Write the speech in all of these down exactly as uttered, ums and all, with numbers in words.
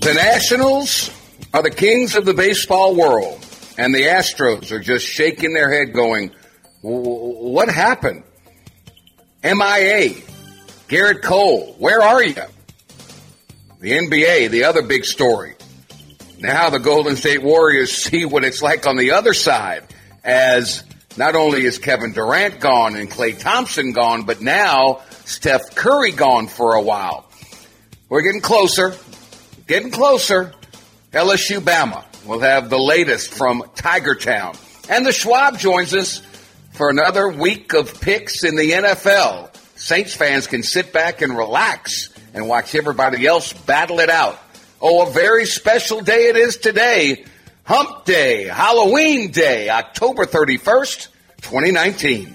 The Nationals are the kings of the baseball world, and the Astros are just shaking their head going, what happened? M I A, Garrett Cole, where are you? The N B A, the other big story. Now the Golden State Warriors see what it's like on the other side, as not only is Kevin Durant gone and Klay Thompson gone, but now Steph Curry gone for a while. We're getting closer, getting closer. L S U Bama will have the latest from Tiger Town. And the Schwab joins us for another week of picks in the N F L. Saints fans can sit back and relax and watch everybody else battle it out. Oh, a very special day it is today. Hump Day, Halloween Day, October thirty-first, twenty nineteen.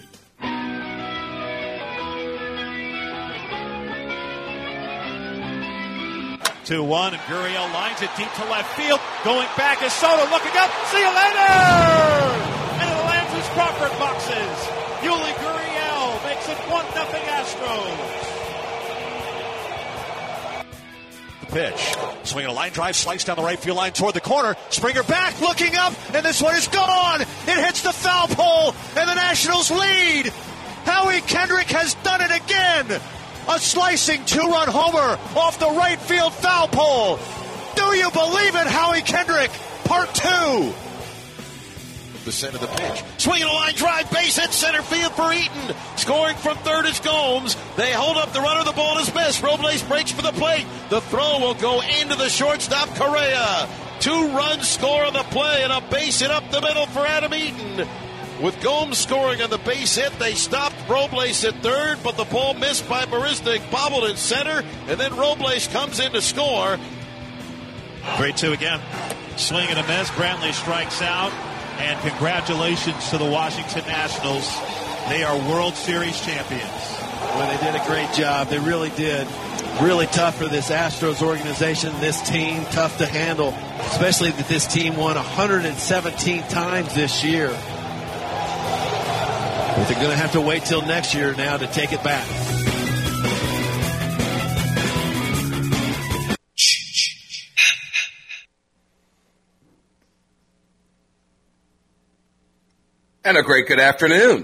two one, and Gurriel lines it deep to left field. Going back is Soto looking up. See you later! Into the Landers Crawford boxes. Yuli Gurriel makes it one nothing Astros. The pitch. Swinging a line drive, slice down the right field line toward the corner. Springer back, looking up, and this one is gone. It hits the foul pole, and the Nationals lead. Howie Kendrick has done it again. A slicing two-run homer off the right field foul pole. Do you believe it, Howie Kendrick? Part two. The center of the pitch. Swinging a line drive, base hit center field for Eaton. Scoring from third is Gomes. They hold up the runner. The ball is missed. Robles breaks for the plate. The throw will go into the shortstop, Correa. Two-run score on the play and a base hit up the middle for Adam Eaton. With Gomes scoring on the base hit, they stopped Robles at third, but the ball missed by Marisnik, bobbled in center, and then Robles comes in to score. three two again. Swing and a miss. Brantley strikes out, and congratulations to the Washington Nationals. They are World Series champions. Well, they did a great job. They really did. Really tough for this Astros organization, this team, tough to handle, especially that this team won one hundred seventeen times this year. But they're going to have to wait till next year now to take it back. And a great good afternoon.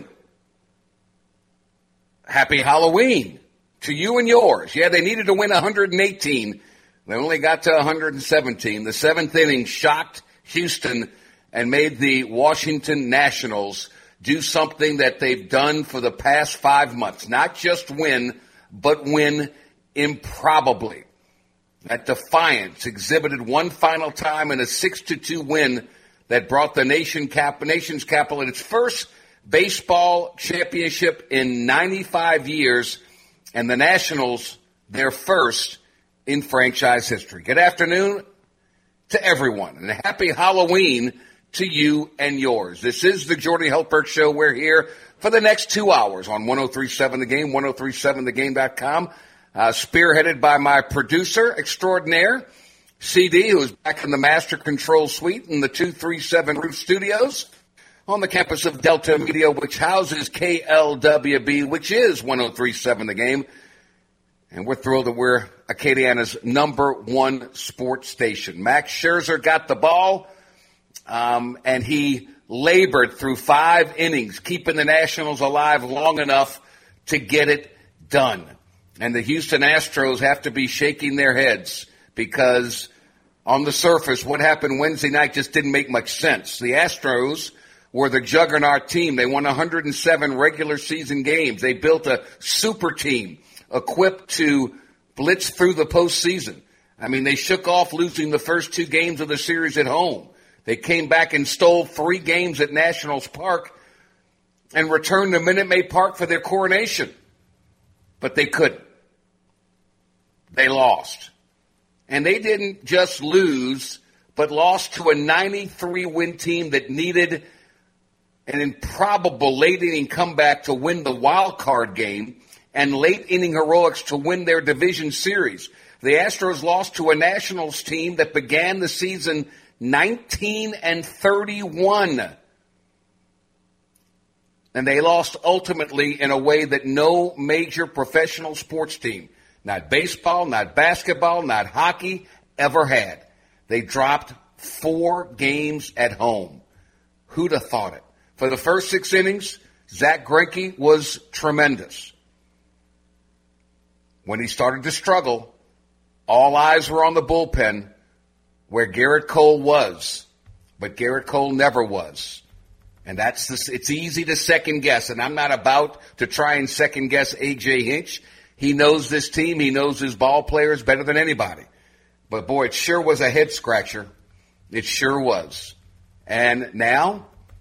Happy Halloween to you and yours. Yeah, they needed to win one hundred eighteen. They only got to one hundred seventeen. The seventh inning shocked Houston and made the Washington Nationals do something that they've done for the past five months. Not just win, but win improbably. That defiance exhibited one final time in a six to two win that brought the nation cap, nation's capital its first baseball championship in ninety-five years, and the Nationals their first in franchise history. Good afternoon to everyone, and a happy Halloween to you and yours. This is the Jordy Hultberg Show. We're here for the next two hours on one oh three point seven The Game, ten thirty-seven the game dot com, uh, spearheaded by my producer extraordinaire, C D, who is back in the Master Control Suite in the two thirty-seven Roof Studios on the campus of Delta Media, which houses K L W B, which is ten thirty-seven The Game. And we're thrilled that we're Acadiana's number one sports station. Max Scherzer got the ball. Um, and he labored through five innings, keeping the Nationals alive long enough to get it done. And the Houston Astros have to be shaking their heads because on the surface, what happened Wednesday night just didn't make much sense. The Astros were the juggernaut team. They won one hundred seven regular season games. They built a super team equipped to blitz through the postseason. I mean, they shook off losing the first two games of the series at home. They came back and stole three games at Nationals Park and returned to Minute Maid Park for their coronation. But they couldn't. They lost. And they didn't just lose, but lost to a ninety-three win team that needed an improbable late inning comeback to win the wild card game and late inning heroics to win their division series. The Astros lost to a Nationals team that began the season nineteen and thirty-one. And they lost ultimately in a way that no major professional sports team, not baseball, not basketball, not hockey, ever had. They dropped four games at home. Who'd have thought it? For the first six innings, Zach Greinke was tremendous. When he started to struggle, all eyes were on the bullpen where Garrett Cole was. But Garrett Cole never was. And that's the, it's easy to second guess. And I'm not about to try and second guess A J Hinch. He knows this team. He knows his ball players better than anybody. But boy, it sure was a head scratcher. It sure was. And now,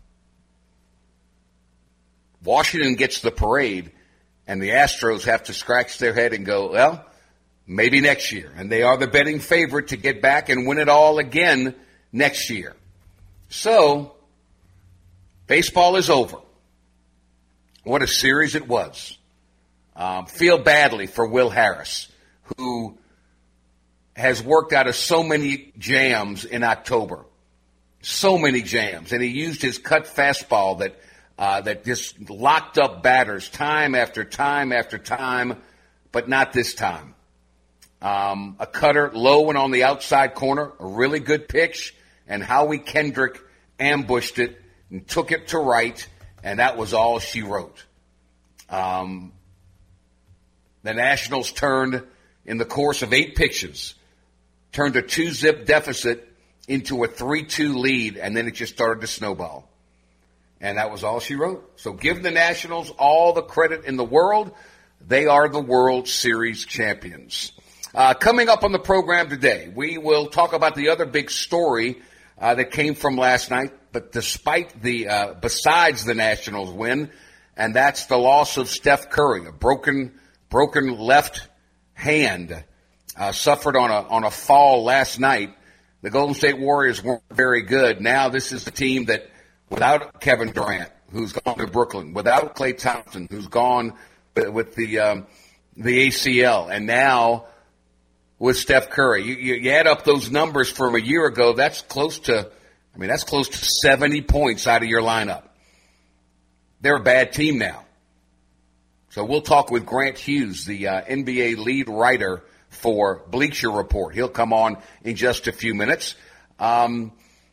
Washington gets the parade, and the Astros have to scratch their head and go, well, maybe next year. And they are the betting favorite to get back and win it all again next year. So, baseball is over. What a series it was. Um, feel badly for Will Harris, who has worked out of so many jams in October. So many jams. And he used his cut fastball that uh, that just locked up batters time after time after time, but not this time. Um, a cutter low and on the outside corner, a really good pitch, and Howie Kendrick ambushed it and took it to right, and that was all she wrote. Um, the Nationals turned, in the course of eight pitches, turned a two-zip deficit into a three two lead, and then it just started to snowball. And that was all she wrote. So give the Nationals all the credit in the world. They are the World Series champions. Uh, coming up on the program today, we will talk about the other big story uh, that came from last night. But despite the, uh, besides the Nationals win, and that's the loss of Steph Curry, a broken, broken left hand, uh, suffered on a, on a fall last night. The Golden State Warriors weren't very good. Now this is the team that, without Kevin Durant, who's gone to Brooklyn, without Klay Thompson, who's gone with the, um, the A C L, and now with Steph Curry. You, you, you add up those numbers from a year ago, that's close to, I mean, that's close to seventy points out of your lineup. They're a bad team now. So we'll talk with Grant Hughes, the uh, N B A lead writer for Bleacher Report. He'll come on in just a few minutes. Um,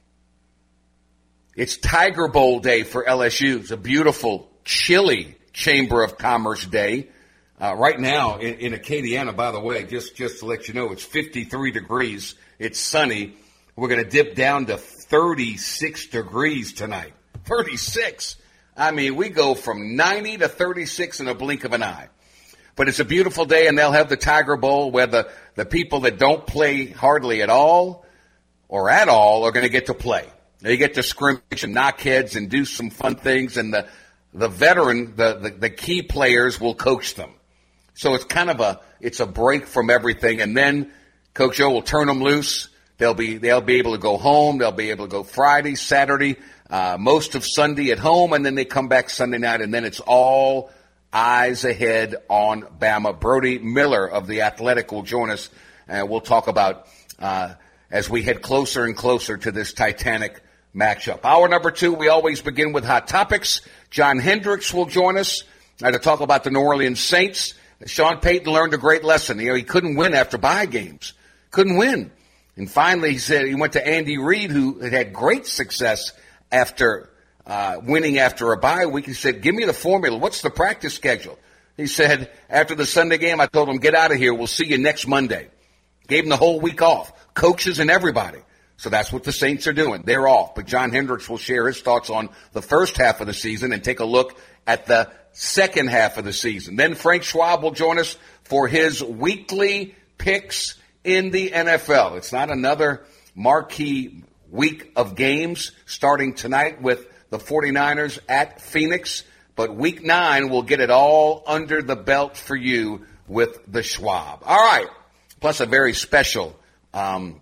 it's Tiger Bowl day for L S U. It's a beautiful, chilly Chamber of Commerce day. Uh, right now in, in Acadiana, by the way, just, just to let you know, it's fifty-three degrees. It's sunny. We're going to dip down to thirty-six degrees tonight. thirty-six. I mean, we go from ninety to thirty-six in a blink of an eye. But it's a beautiful day, and they'll have the Tiger Bowl where the, the people that don't play hardly at all or at all are going to get to play. They get to scrimmage and knock heads and do some fun things, and the, the veteran, the, the, the key players will coach them. So it's kind of a, it's a break from everything, and then Coach O will turn them loose. They'll be, they'll be able to go home. They'll be able to go Friday, Saturday, uh, most of Sunday at home, and then they come back Sunday night, and then it's all eyes ahead on Bama. Brody Miller of The Athletic will join us, and we'll talk about, uh, as we head closer and closer to this Titanic matchup. Hour number two, we always begin with hot topics. John Hendricks will join us uh, to talk about the New Orleans Saints. Sean Payton learned a great lesson. You know, he couldn't win after bye games. Couldn't win. And finally, he said he went to Andy Reid, who had had great success after uh, winning after a bye week. He said, give me the formula. What's the practice schedule? He said, after the Sunday game, I told him, get out of here. We'll see you next Monday. Gave him the whole week off. Coaches and everybody. So that's what the Saints are doing. They're off. But John Hendricks will share his thoughts on the first half of the season and take a look at the second half of the season. Then Frank Schwab will join us for his weekly picks in the N F L. It's not another marquee week of games starting tonight with the 49ers at Phoenix, but week nine will get it all under the belt for you with the Schwab. All right. Plus a very special um,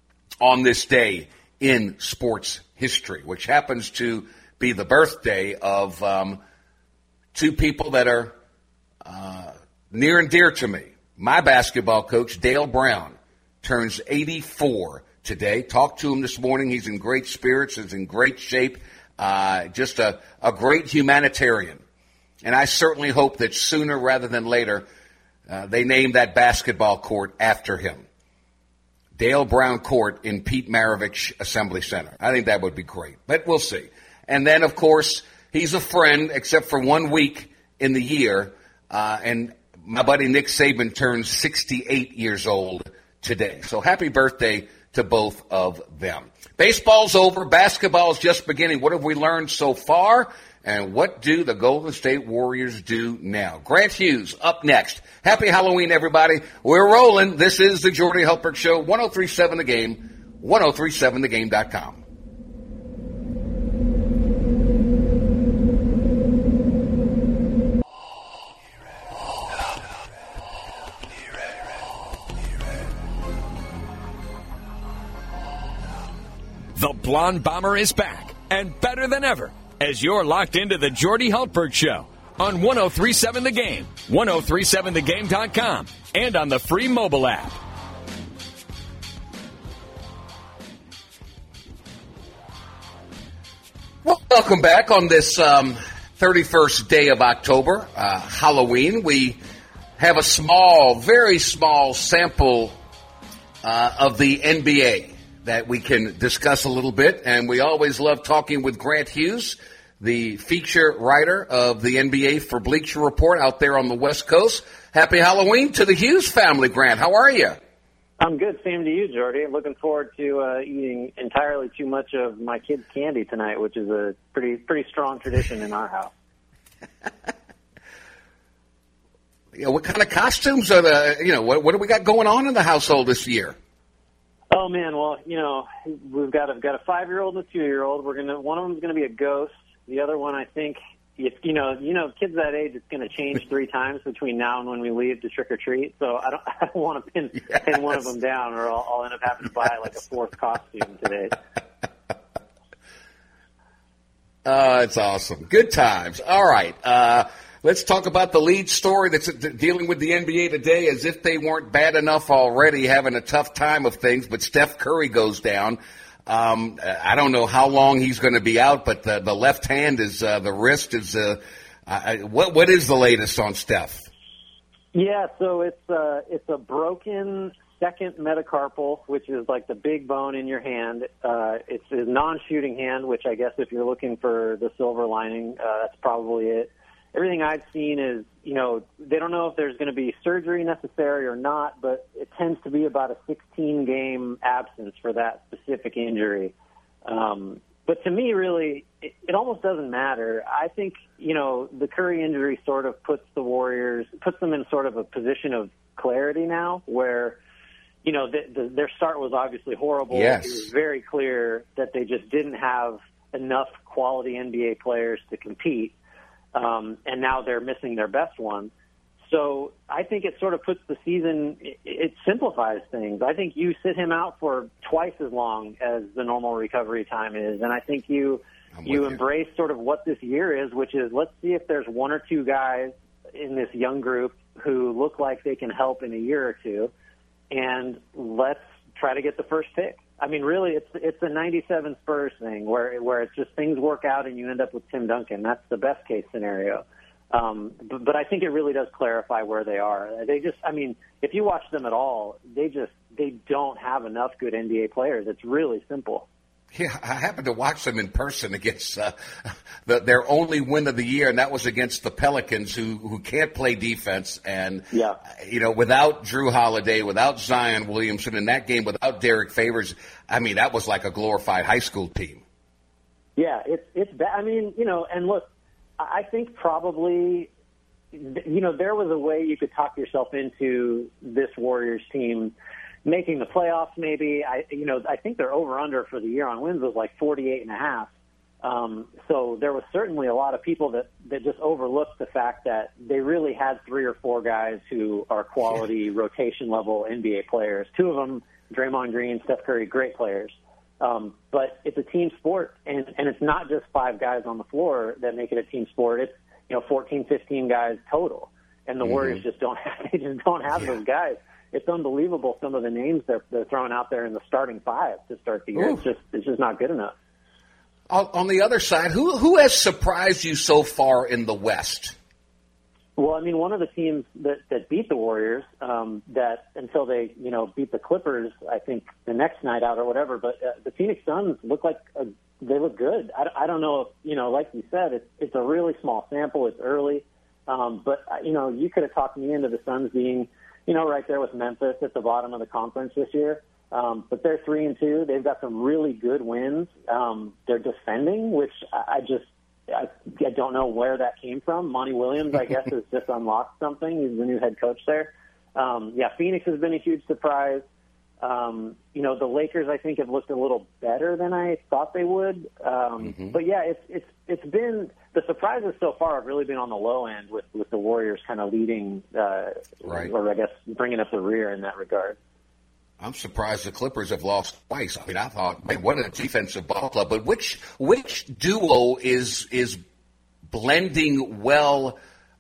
on this day in sports history, which happens to be the birthday of um, two people that are uh, near and dear to me. My basketball coach, Dale Brown, turns eighty-four today. Talked to him this morning. He's in great spirits. He's in great shape. Uh, just a, a great humanitarian. And I certainly hope that sooner rather than later, uh, they name that basketball court after him. Dale Brown Court in Pete Maravich Assembly Center. I think that would be great, but we'll see. And then, of course, he's a friend except for one week in the year, uh, and my buddy Nick Saban turns sixty-eight years old today. So happy birthday to both of them. Baseball's over. Basketball's just beginning. What have we learned so far? And what do the Golden State Warriors do now? Grant Hughes up next. Happy Halloween, everybody. We're rolling. This is the Jordy Hultberg Show, one oh three point seven The Game, one oh three seven the game dot com. The Blonde Bomber is back, and better than ever, as you're locked into the Jordy Hultberg Show on one oh three point seven The Game, one oh three seven the game dot com, and on the free mobile app. Well, welcome back on this um, thirty-first day of October, uh, Halloween. We have a small, very small sample uh, of the N B A that we can discuss a little bit, and we always love talking with Grant Hughes, the feature writer of the N B A for Bleacher Report out there on the West Coast. Happy Halloween to the Hughes family, Grant. How are you? I'm good. Same to you, Jordy. I'm looking forward to uh, eating entirely too much of my kids' candy tonight, which is a pretty pretty strong tradition in our house. You know, what kind of costumes are the, you know, what, what do we got going on in the household this year? Oh man, well, you know, we've got a got a five-year-old and a two-year-old. We're gonna one of them's gonna be a ghost. The other one, I think, if, you know, you know, kids that age, it's gonna change three times between now and when we leave to trick or treat. So I don't, I don't want to pin yes. pin one of them down, or I'll, I'll end up having to buy like a fourth costume today. Uh, it's awesome. Good times. All right. Uh, let's talk about the lead story that's dealing with the N B A today, as if they weren't bad enough already, having a tough time of things. But Steph Curry goes down. Um, I don't know how long he's going to be out, but the, the left hand is, uh, the wrist is, uh, uh, what, what is the latest on Steph? Yeah, so it's, uh, it's a broken second metacarpal, which is like the big bone in your hand. Uh, it's a non-shooting hand, which I guess if you're looking for the silver lining, uh, that's probably it. Everything I've seen is, you know, they don't know if there's going to be surgery necessary or not, but it tends to be about a sixteen-game absence for that specific injury. Um, but to me, really, it, it almost doesn't matter. I think, you know, the Curry injury sort of puts the Warriors, puts them in sort of a position of clarity now where, you know, the, the, their start was obviously horrible. Yes. It was very clear that they just didn't have enough quality N B A players to compete. Um, and now they're missing their best one. So I think it sort of puts the season, it, it simplifies things. I think you sit him out for twice as long as the normal recovery time is. And I think you you, you embrace sort of what this year is, which is let's see if there's one or two guys in this young group who look like they can help in a year or two. And let's try to get the first pick. I mean, really, it's it's a ninety-seven Spurs thing where where it's just things work out and you end up with Tim Duncan. That's the best case scenario. Um, but, but I think it really does clarify where they are. They just, I mean, if you watch them at all, they just they don't have enough good N B A players. It's really simple. Yeah, I happened to watch them in person against uh, the, their only win of the year, and that was against the Pelicans, who who can't play defense. And, yeah. you know, without Drew Holiday, without Zion Williamson in that game, without Derek Favors, I mean, that was like a glorified high school team. Yeah, it's it's bad. I mean, you know, and look, I think probably, you know, there was a way you could talk yourself into this Warriors team making the playoffs, maybe. I, you know, I think their over-under for the year on wins was like forty-eight and a half. Um, so there was certainly a lot of people that, that just overlooked the fact that they really had three or four guys who are quality rotation-level N B A players. Two of them, Draymond Green, Steph Curry, great players. Um, but it's a team sport, and, and it's not just five guys on the floor that make it a team sport. It's, you know, fourteen, fifteen guys total. And the mm-hmm. Warriors just don't have, they just don't have yeah. those guys. It's unbelievable some of the names they're, they're throwing out there in the starting five to start the year. Ooh. It's just it's just not good enough. On, on the other side, who who has surprised you so far in the West? Well, I mean, one of the teams that, that beat the Warriors, um, that until they, you know, beat the Clippers, I think the next night out or whatever, but uh, the Phoenix Suns look like a, they look good. I, I don't know if, you know, like you said, it's, it's a really small sample. It's early. Um, but, uh, you know, you could have talked me into the Suns being, you know, right there with Memphis at the bottom of the conference this year. Um, but they're three and two. They've got some really good wins. Um, they're defending, which I, I just, I, I don't know where that came from. Monty Williams, I guess, has just unlocked something. He's the new head coach there. Um, yeah, Phoenix has been a huge surprise. Um, you know, the Lakers, I think, have looked a little better than I thought they would. Um, mm-hmm. But yeah, it's it's it's been the surprises so far have really been on the low end with with the Warriors kind of leading, uh, right. or I guess bringing up the rear in that regard. I'm surprised the Clippers have lost twice. I mean, I thought, man, what a defensive ball club. But which which duo is is blending well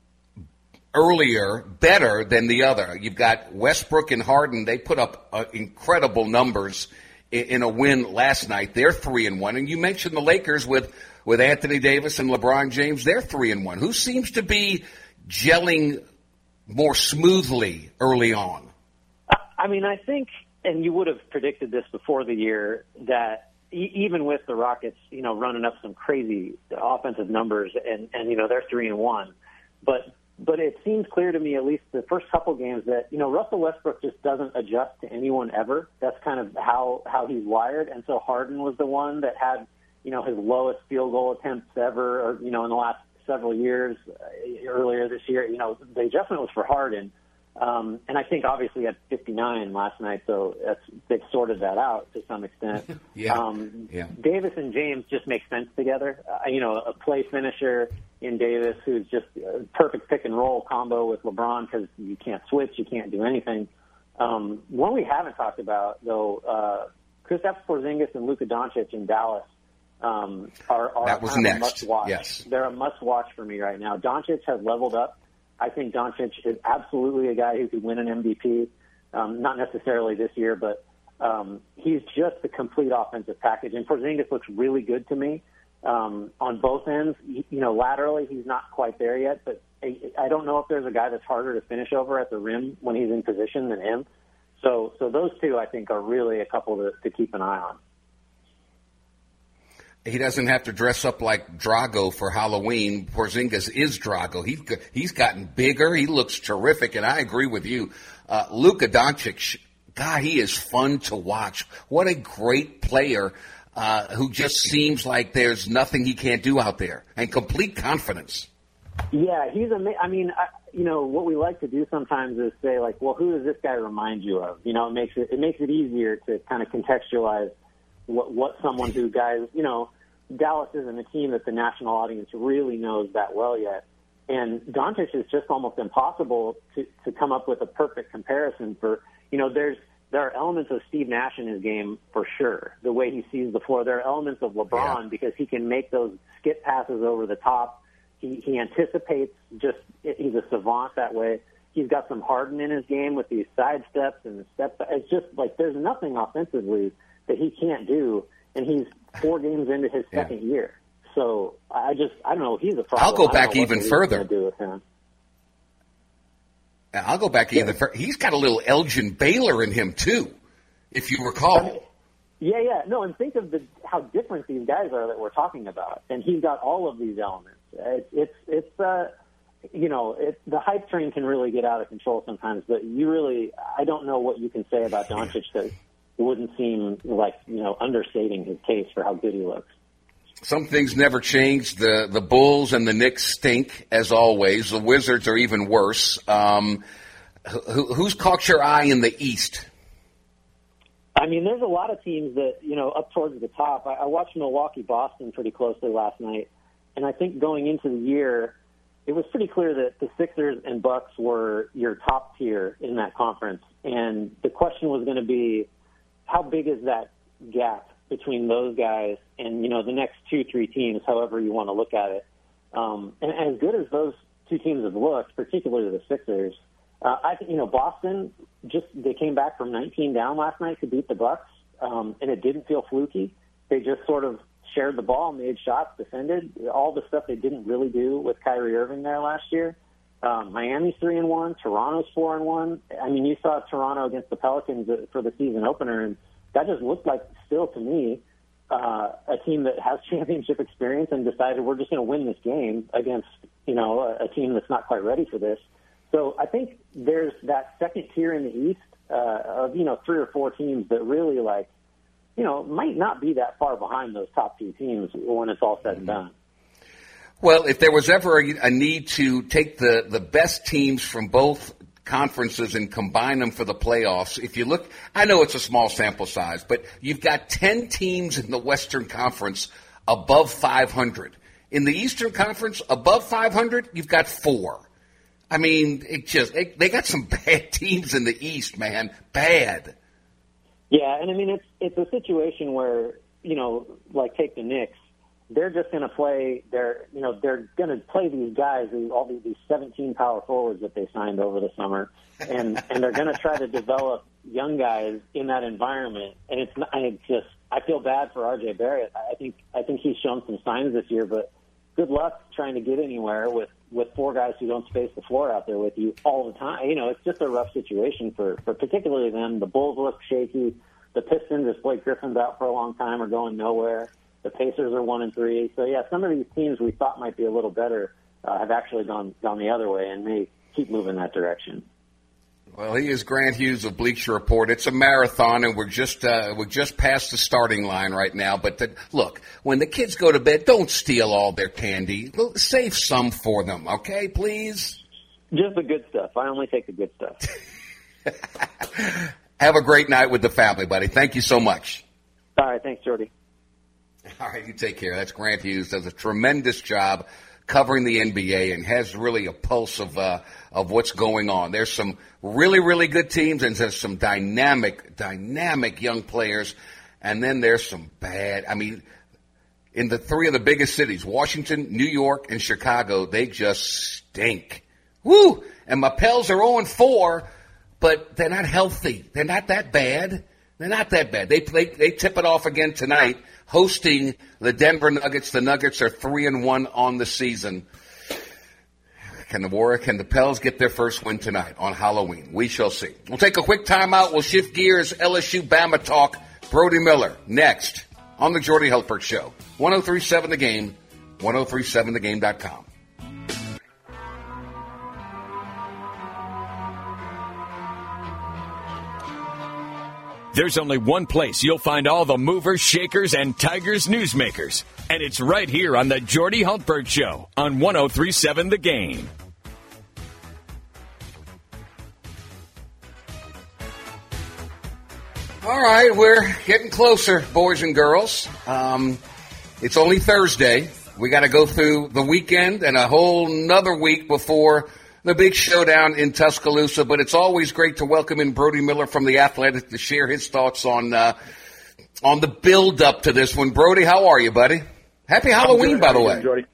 earlier, better than the other? You've got Westbrook and Harden. They put up uh, incredible numbers in, in a win last night. They're three and one. And you mentioned the Lakers with with Anthony Davis and LeBron James. They're three and one. Who seems to be gelling more smoothly early on? I mean, I think, and you would have predicted this before the year, that e- even with the Rockets, you know, running up some crazy offensive numbers, and, and you know, they're three and one, but but it seems clear to me, at least the first couple games, that you know Russell Westbrook just doesn't adjust to anyone ever. That's kind of how how he's wired, and so Harden was the one that had you know his lowest field goal attempts ever, or you know, in the last several years. Uh, earlier this year, you know, the adjustment was for Harden. Um, and I think obviously he had fifty-nine last night, so that's, they've sorted that out to some extent. yeah. Um, yeah. Davis and James just make sense together. Uh, you know, a play finisher in Davis who's just a perfect pick and roll combo with LeBron because you can't switch, you can't do anything. Um, one we haven't talked about, though, uh, Kristaps Porzingis and Luka Doncic in Dallas um, are, are that was kind of next. a must-watch. Yes. They're a must-watch for me right now. Doncic has leveled up. I think Doncic is absolutely a guy who could win an M V P, um, not necessarily this year, but um, he's just a complete offensive package. And Porzingis looks really good to me um, on both ends. You know, laterally, he's not quite there yet, but I, I don't know if there's a guy that's harder to finish over at the rim when he's in position than him. So, so those two, I think, are really a couple to, to keep an eye on. He doesn't have to dress up like Drago for Halloween. Porzingis is Drago. He, he's gotten bigger. He looks terrific, and I agree with you. Uh, Luka Doncic, God, he is fun to watch. What a great player uh, who just seems like there's nothing he can't do out there, and complete confidence. Yeah, he's amazing. I mean, I, you know, what we like to do sometimes is say, like, well, who does this guy remind you of? You know, it makes it, it makes it easier to kind of contextualize what, what someone who guys, you know, Dallas isn't a team that the national audience really knows that well yet. And Doncic is just almost impossible to, to come up with a perfect comparison for, you know, there's, there are elements of Steve Nash in his game for sure, the way he sees the floor. There are elements of LeBron yeah. because he can make those skip passes over the top. He, he anticipates just, he's a savant that way. He's got some Harden in his game with these side steps and the steps. It's just like there's nothing offensively that he can't do. And he's four games into his second yeah. year. So I just, I don't know. He's a problem. I'll go back even further. Do with him. I'll go back yeah. even further. He's got a little Elgin Baylor in him, too, if you recall. I mean, yeah, yeah. No, and think of the, how different these guys are that we're talking about. And he's got all of these elements. It's, it's, it's uh, you know, it, the hype train can really get out of control sometimes, but you really, I don't know what you can say about Doncic that it wouldn't seem like, you know, understating his case for how good he looks. Some things never change. The the Bulls and the Knicks stink, as always. The Wizards are even worse. Um, who, who's caught your eye in the East? I mean, there's a lot of teams that, you know, up towards the top. I, I watched Milwaukee-Boston pretty closely last night, and I think going into the year, it was pretty clear that the Sixers and Bucks were your top tier in that conference. And the question was going to be, how big is that gap between those guys and, you know, the next two, three teams, however you want to look at it? Um, and as good as those two teams have looked, particularly the Sixers, uh, I think, you know, Boston, just they came back from nineteen down last night to beat the Bucks, um, and it didn't feel fluky. They just sort of shared the ball, made shots, defended, all the stuff they didn't really do with Kyrie Irving there last year. Um, Miami's three and one. Toronto's four and one. I mean, you saw Toronto against the Pelicans for the season opener, and that just looked like, still to me, uh, a team that has championship experience and decided we're just going to win this game against, you know, a, a team that's not quite ready for this. So I think there's that second tier in the East uh, of, you know, three or four teams that really, like, you know, might not be that far behind those top two teams when it's all said and done. Well, if there was ever a, a need to take the, the best teams from both conferences and combine them for the playoffs, if you look, I know it's a small sample size, but you've got ten teams in the Western Conference above five hundred. In the Eastern Conference, above five hundred, you've got four. I mean, it just they, they got some bad teams in the East, man. Bad. Yeah, and I mean, it's it's a situation where, you know, like take the Knicks. They're just going to play. They're you know they're going to play these guys, all these, these seventeen power forwards that they signed over the summer, and and they're going to try to develop young guys in that environment. And it's not, I just I feel bad for R J Barrett. I think I think he's shown some signs this year, but good luck trying to get anywhere with, with four guys who don't space the floor out there with you all the time. You know, it's just a rough situation for, for particularly them. The Bulls look shaky. The Pistons, if Blake Griffin's out for a long time, are going nowhere. The Pacers are one and three. So yeah, some of these teams we thought might be a little better uh, have actually gone gone the other way and may keep moving that direction. Well, he is Grant Hughes of Bleacher Report. It's a marathon, and we're just uh, we're just past the starting line right now. But the, look, when the kids go to bed, don't steal all their candy. Save some for them, okay, please? Just the good stuff. I only take the good stuff. Have a great night with the family, buddy. Thank you so much. All right, thanks, Jordy. All right, you take care. That's Grant Hughes. Does a tremendous job covering the N B A and has really a pulse of uh, of what's going on. There's some really, really good teams, and there's some dynamic, dynamic young players, and then there's some bad. I mean, in the three of the biggest cities, Washington, New York, and Chicago, they just stink. Woo! And my Pels are oh and four, but they're not healthy. They're not that bad. They're not that bad. They they, they tip it off again tonight, hosting the Denver Nuggets. The Nuggets are three and one on the season. Can the Warriors, can the Pels get their first win tonight on Halloween? We shall see. We'll take a quick timeout. We'll shift gears. L S U Bama talk. Brody Miller next on the Jordy Hultberg Show. one oh three point seven The Game, ten thirty-seven the game dot com. There's only one place you'll find all the movers, shakers, and Tigers newsmakers. And it's right here on the Jordy Hultberg Show on ten thirty-seven The Game. All right, we're getting closer, boys and girls. Um, it's only Thursday. We got to go through the weekend and a whole nother week before the big showdown in Tuscaloosa, but it's always great to welcome in Brody Miller from The Athletic to share his thoughts on uh, on the build-up to this one. Brody, how are you, buddy? Happy Halloween, by the way. Jordy?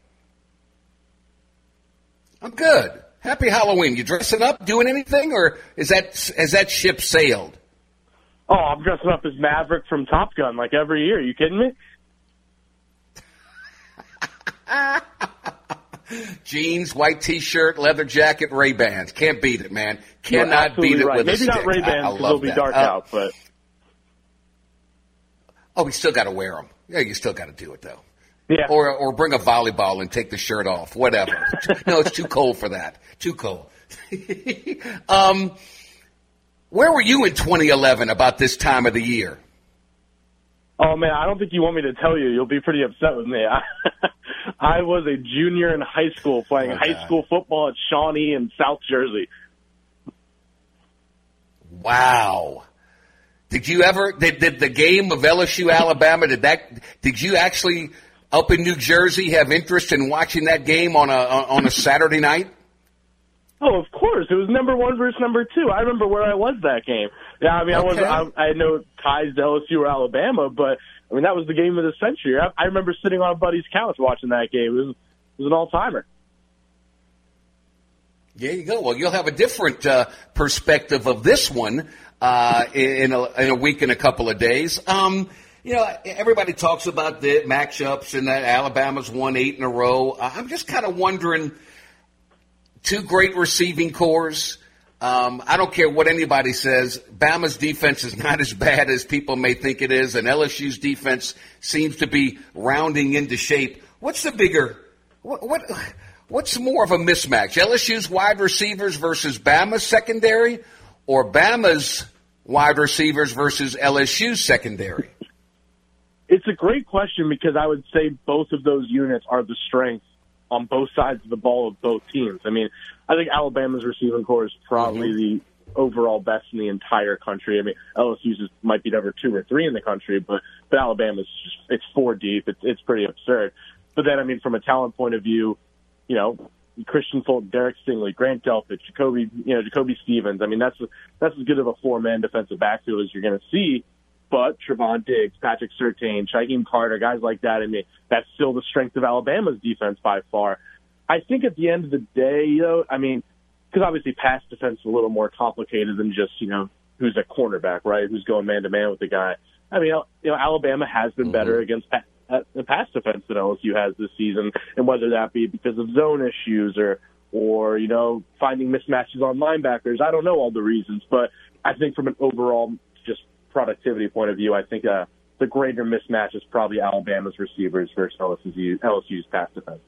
I'm good. Happy Halloween. You dressing up, doing anything, or is that has that ship sailed? Oh, I'm dressing up as Maverick from Top Gun like every year. Are you kidding me? Jeans, white T-shirt, leather jacket, Ray-Bans. Can't beat it, man. Cannot beat it right. with Maybe a stick. Maybe not Ray-Bans because it'll be that. dark uh, out, but... Oh, we still got to wear them. Yeah, you still got to do it, though. Yeah. Or or bring a volleyball and take the shirt off. Whatever. No, it's too cold for that. Too cold. um, where were you in twenty eleven about this time of the year? Oh, man, I don't think you want me to tell you. You'll be pretty upset with me. I, I was a junior in high school playing oh, high God. school football at Shawnee in South Jersey. Wow. Did you ever, did, did the game of L S U Alabama, did that, did you actually up in New Jersey have interest in watching that game on a, on a Saturday night? Oh, of course. It was number one versus number two. I remember where I was that game. Yeah, I mean, okay. I wasn't, I, I had no ties to L S U or Alabama, but I mean, that was the game of the century. I, I remember sitting on a buddy's couch watching that game. It was, it was an all-timer. There you go. Well, you'll have a different uh, perspective of this one uh, in, a, in a week and a couple of days. Um, you know, everybody talks about the matchups and that Alabama's won eight in a row. Uh, I'm just kind of wondering, two great receiving cores. Um, I don't care what anybody says. Bama's defense is not as bad as people may think it is, and L S U's defense seems to be rounding into shape. What's the bigger what, – what, what's more of a mismatch, L S U's wide receivers versus Bama's secondary, or Bama's wide receivers versus L S U's secondary? It's a great question because I would say both of those units are the strength on both sides of the ball of both teams. I mean, I think Alabama's receiving core is probably mm-hmm. the overall best in the entire country. I mean, L S U's might be number two or three in the country, but, but Alabama's just, it's four deep. It's, it's pretty absurd. But then, I mean, from a talent point of view, you know, Christian Fulton, Derek Stingley, Grant Delpit, Jacoby, you know, Jacoby Stevens. I mean, that's that's as good of a four-man defensive backfield as you're going to see. But Trevon Diggs, Patrick Surtain, Shaheem Carter, guys like that, I mean, that's still the strength of Alabama's defense by far. I think at the end of the day, you know, I mean, because obviously pass defense is a little more complicated than just, you know, who's a cornerback, right, who's going man-to-man with the guy. I mean, you know, Alabama has been mm-hmm. better against pa- the pass defense than L S U has this season, and whether that be because of zone issues or, or you know, finding mismatches on linebackers, I don't know all the reasons, but I think from an overall just productivity point of view, I think uh, the greater mismatch is probably Alabama's receivers versus L S U's, L S U's pass defense.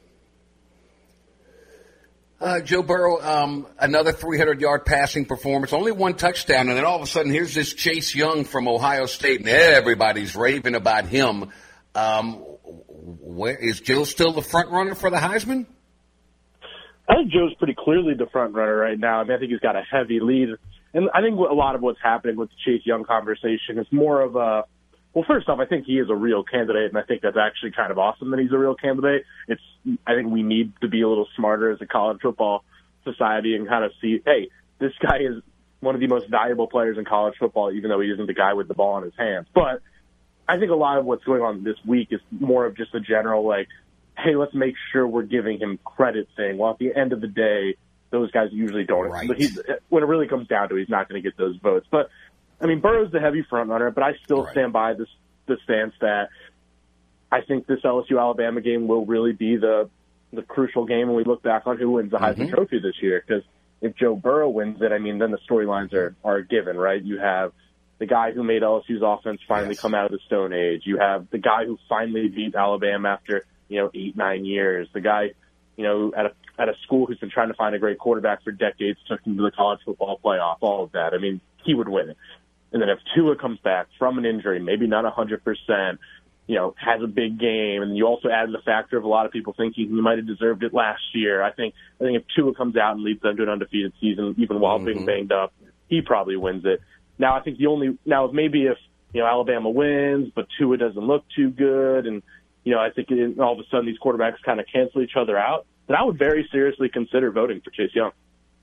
Uh, Joe Burrow, um, another three hundred yard passing performance, only one touchdown, and then all of a sudden here's this Chase Young from Ohio State, and everybody's raving about him. Um, where, is Joe still the front runner for the Heisman? I think Joe's pretty clearly the front runner right now. I mean, I think he's got a heavy lead. And I think a lot of what's happening with the Chase Young conversation is more of a, well, first off, I think he is a real candidate, and I think that's actually kind of awesome that he's a real candidate. It's, I think we need to be a little smarter as a college football society and kind of see, hey, this guy is one of the most valuable players in college football, even though he isn't the guy with the ball in his hands. But I think a lot of what's going on this week is more of just a general, like, hey, let's make sure we're giving him credit thing. Well, at the end of the day, those guys usually don't. Right. But he's, when it really comes down to it, he's not going to get those votes. But, I mean, Burrow's the heavy front runner, but I still right. stand by this the stance that I think this L S U-Alabama game will really be the the crucial game when we look back on who wins the Heisman mm-hmm. Trophy this year. Because if Joe Burrow wins it, I mean, then the storylines are, are given, right? You have the guy who made L S U's offense finally yes. come out of the Stone Age. You have the guy who finally beat Alabama after, you know, eight, nine years. The guy, you know, at a at a school who's been trying to find a great quarterback for decades, took him to the college football playoff, all of that. I mean, he would win it. And then if Tua comes back from an injury, maybe not one hundred percent, you know, has a big game, and you also add the factor of a lot of people thinking he might have deserved it last year. I think I think if Tua comes out and leads them to an undefeated season, even while mm-hmm. being banged up, he probably wins it. Now, I think the only – now, maybe if, you know, Alabama wins, but Tua doesn't look too good, and, you know, I think it, all of a sudden these quarterbacks kind of cancel each other out, then I would very seriously consider voting for Chase Young.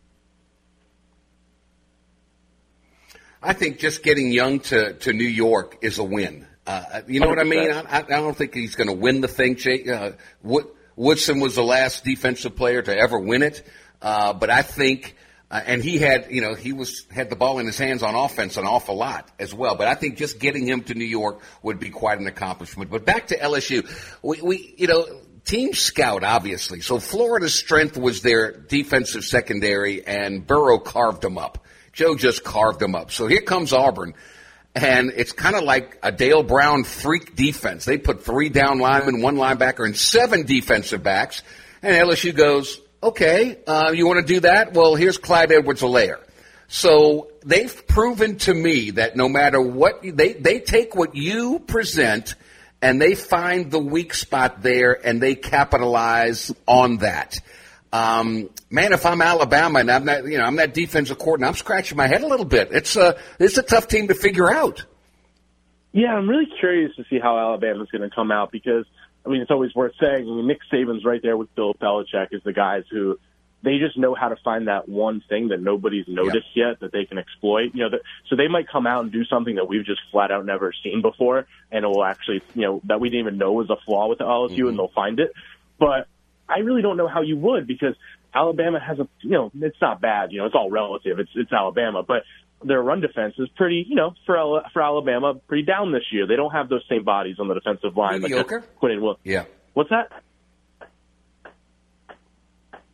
I think just getting Young to, to New York is a win. Uh, you know one hundred percent. What I mean? I, I don't think he's going to win the thing. Uh, Wood, Woodson was the last defensive player to ever win it, uh, but I think, uh, and he had, you know, he was had the ball in his hands on offense an awful lot as well. But I think just getting him to New York would be quite an accomplishment. But back to L S U, we, we you know. Team scout, obviously. So Florida's strength was their defensive secondary, and Burrow carved them up. Joe just carved them up. So here comes Auburn, and it's kind of like a Dale Brown freak defense. They put three down linemen, one linebacker, and seven defensive backs. And L S U goes, okay, uh, you want to do that? Well, here's Clyde Edwards-Helaire. So they've proven to me that no matter what, they, they take what you present and they find the weak spot there, and they capitalize on that. Um, man, if I'm Alabama and I'm that, you know, I'm that defensive coordinator, I'm scratching my head a little bit. It's a, it's a tough team to figure out. Yeah, I'm really curious to see how Alabama's going to come out because, I mean, it's always worth saying. I mean, Nick Saban's right there with Bill Belichick as the guys who they just know how to find that one thing that nobody's noticed yep. yet that they can exploit. You know, that, so they might come out and do something that we've just flat out never seen before, and it will actually, you know, that we didn't even know was a flaw with the L S U, mm-hmm. and they'll find it. But I really don't know how you would because Alabama has a, you know, it's not bad. You know, it's all relative. It's it's Alabama, but their run defense is pretty, you know, for for Alabama, pretty down this year. They don't have those same bodies on the defensive line. Mediocre. Like Quinn Will. Yeah. What's that?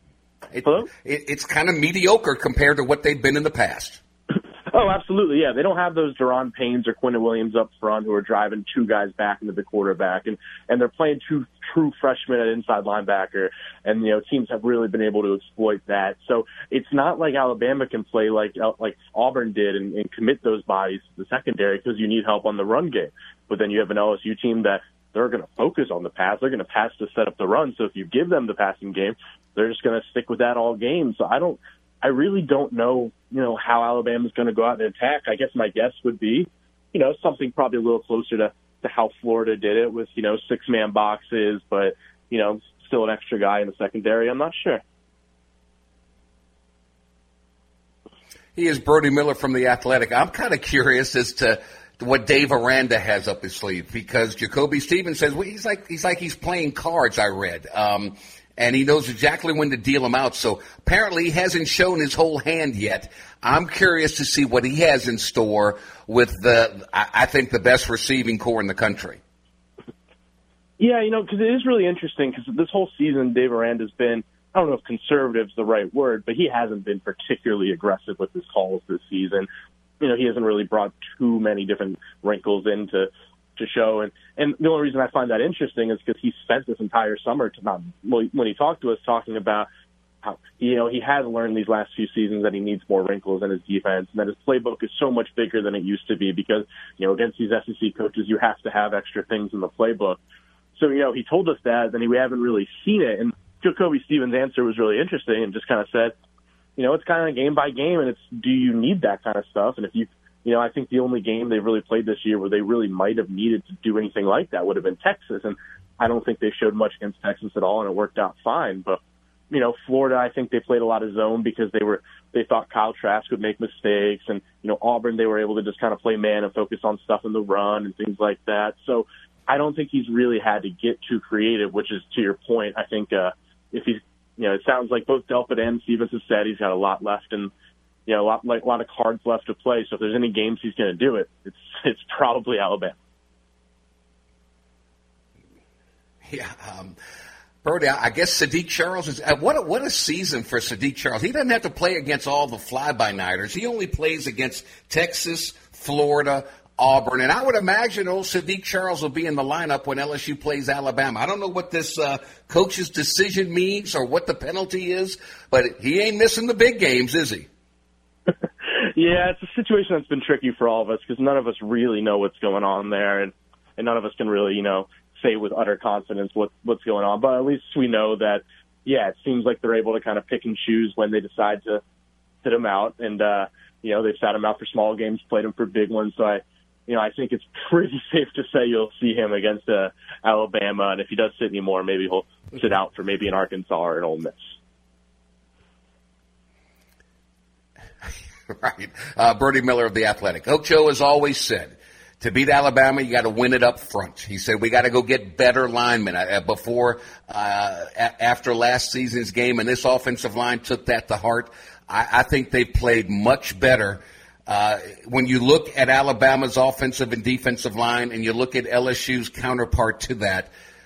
it, it, it's kind of mediocre compared to what they've been in the past. Oh, absolutely, yeah. They don't have those Daron Paynes or Quinton Williams up front who are driving two guys back into the quarterback, and, and they're playing two true freshmen at inside linebacker, and, you know, teams have really been able to exploit that. So it's not like Alabama can play like like Auburn did and, and commit those bodies to the secondary because you need help on the run game. But then you have an L S U team that they're going to focus on the pass. They're going to pass to set up the run. So if you give them the passing game, they're just going to stick with that all game. So I don't I really don't know, you know, how Alabama's going to go out and attack. I guess my guess would be, you know, something probably a little closer to, to how Florida did it with, you know, six-man boxes, but, you know, still an extra guy in the secondary. I'm not sure. He is Brody Miller from The Athletic. I'm kind of curious as to what Dave Aranda has up his sleeve because Jacoby Stevens says well, he's like he's like he's playing cards, I read. Um And he knows exactly when to deal them out. So apparently he hasn't shown his whole hand yet. I'm curious to see what he has in store with the, I think, the best receiving core in the country. Yeah, you know, because it is really interesting because this whole season Dave Aranda's been, I don't know if conservative's the right word, but he hasn't been particularly aggressive with his calls this season. You know, he hasn't really brought too many different wrinkles into to show. And, and the only reason I find that interesting is because he spent this entire summer to not, when he talked to us talking about how, you know, he has learned these last few seasons that he needs more wrinkles in his defense and that his playbook is so much bigger than it used to be because, you know, against these S E C coaches, you have to have extra things in the playbook. So, you know, he told us that, and we haven't really seen it. And Jacoby Stevens' answer was really interesting and just kind of said, you know, it's kind of game by game, and it's, do you need that kind of stuff? And if you, You know, I think the only game they really played this year where they really might have needed to do anything like that would have been Texas. And I don't think they showed much against Texas at all, and it worked out fine. But, you know, Florida, I think they played a lot of zone because they were they thought Kyle Trask would make mistakes. And, you know, Auburn, they were able to just kind of play man and focus on stuff in the run and things like that. So I don't think he's really had to get too creative, which is, to your point, I think uh, if he's, you know, it sounds like both Delpit and Stevens have said he's got a lot left in, you know, a lot, like, a lot of cards left to play. So if there's any games he's going to do it, it's it's probably Alabama. Yeah, um, Brody, I guess Sadiq Charles is uh, what a, what a season for Sadiq Charles. He doesn't have to play against all the fly-by-nighters. He only plays against Texas, Florida, Auburn, and I would imagine old Sadiq Charles will be in the lineup when L S U plays Alabama. I don't know what this uh, coach's decision means or what the penalty is, but he ain't missing the big games, is he? Yeah, it's a situation that's been tricky for all of us because none of us really know what's going on there, and, and none of us can really, you know, say with utter confidence what, what's going on. But at least we know that, yeah, it seems like they're able to kind of pick and choose when they decide to sit him out. And, uh, you know, they've sat him out for small games, played him for big ones. So, I, you know, I think it's pretty safe to say you'll see him against uh, Alabama. And if he does sit anymore, maybe he'll sit out for maybe an Arkansas or an Ole Miss. Right. Uh, Brody Miller of The Athletic. Ocho has always said, to beat Alabama, you got to win it up front. He said, we got to go get better linemen. Uh, before, uh, a- after last season's game, and this offensive line took that to heart. I, I think they played much better. Uh, when you look at Alabama's offensive and defensive line, and you look at L S U's counterpart to that,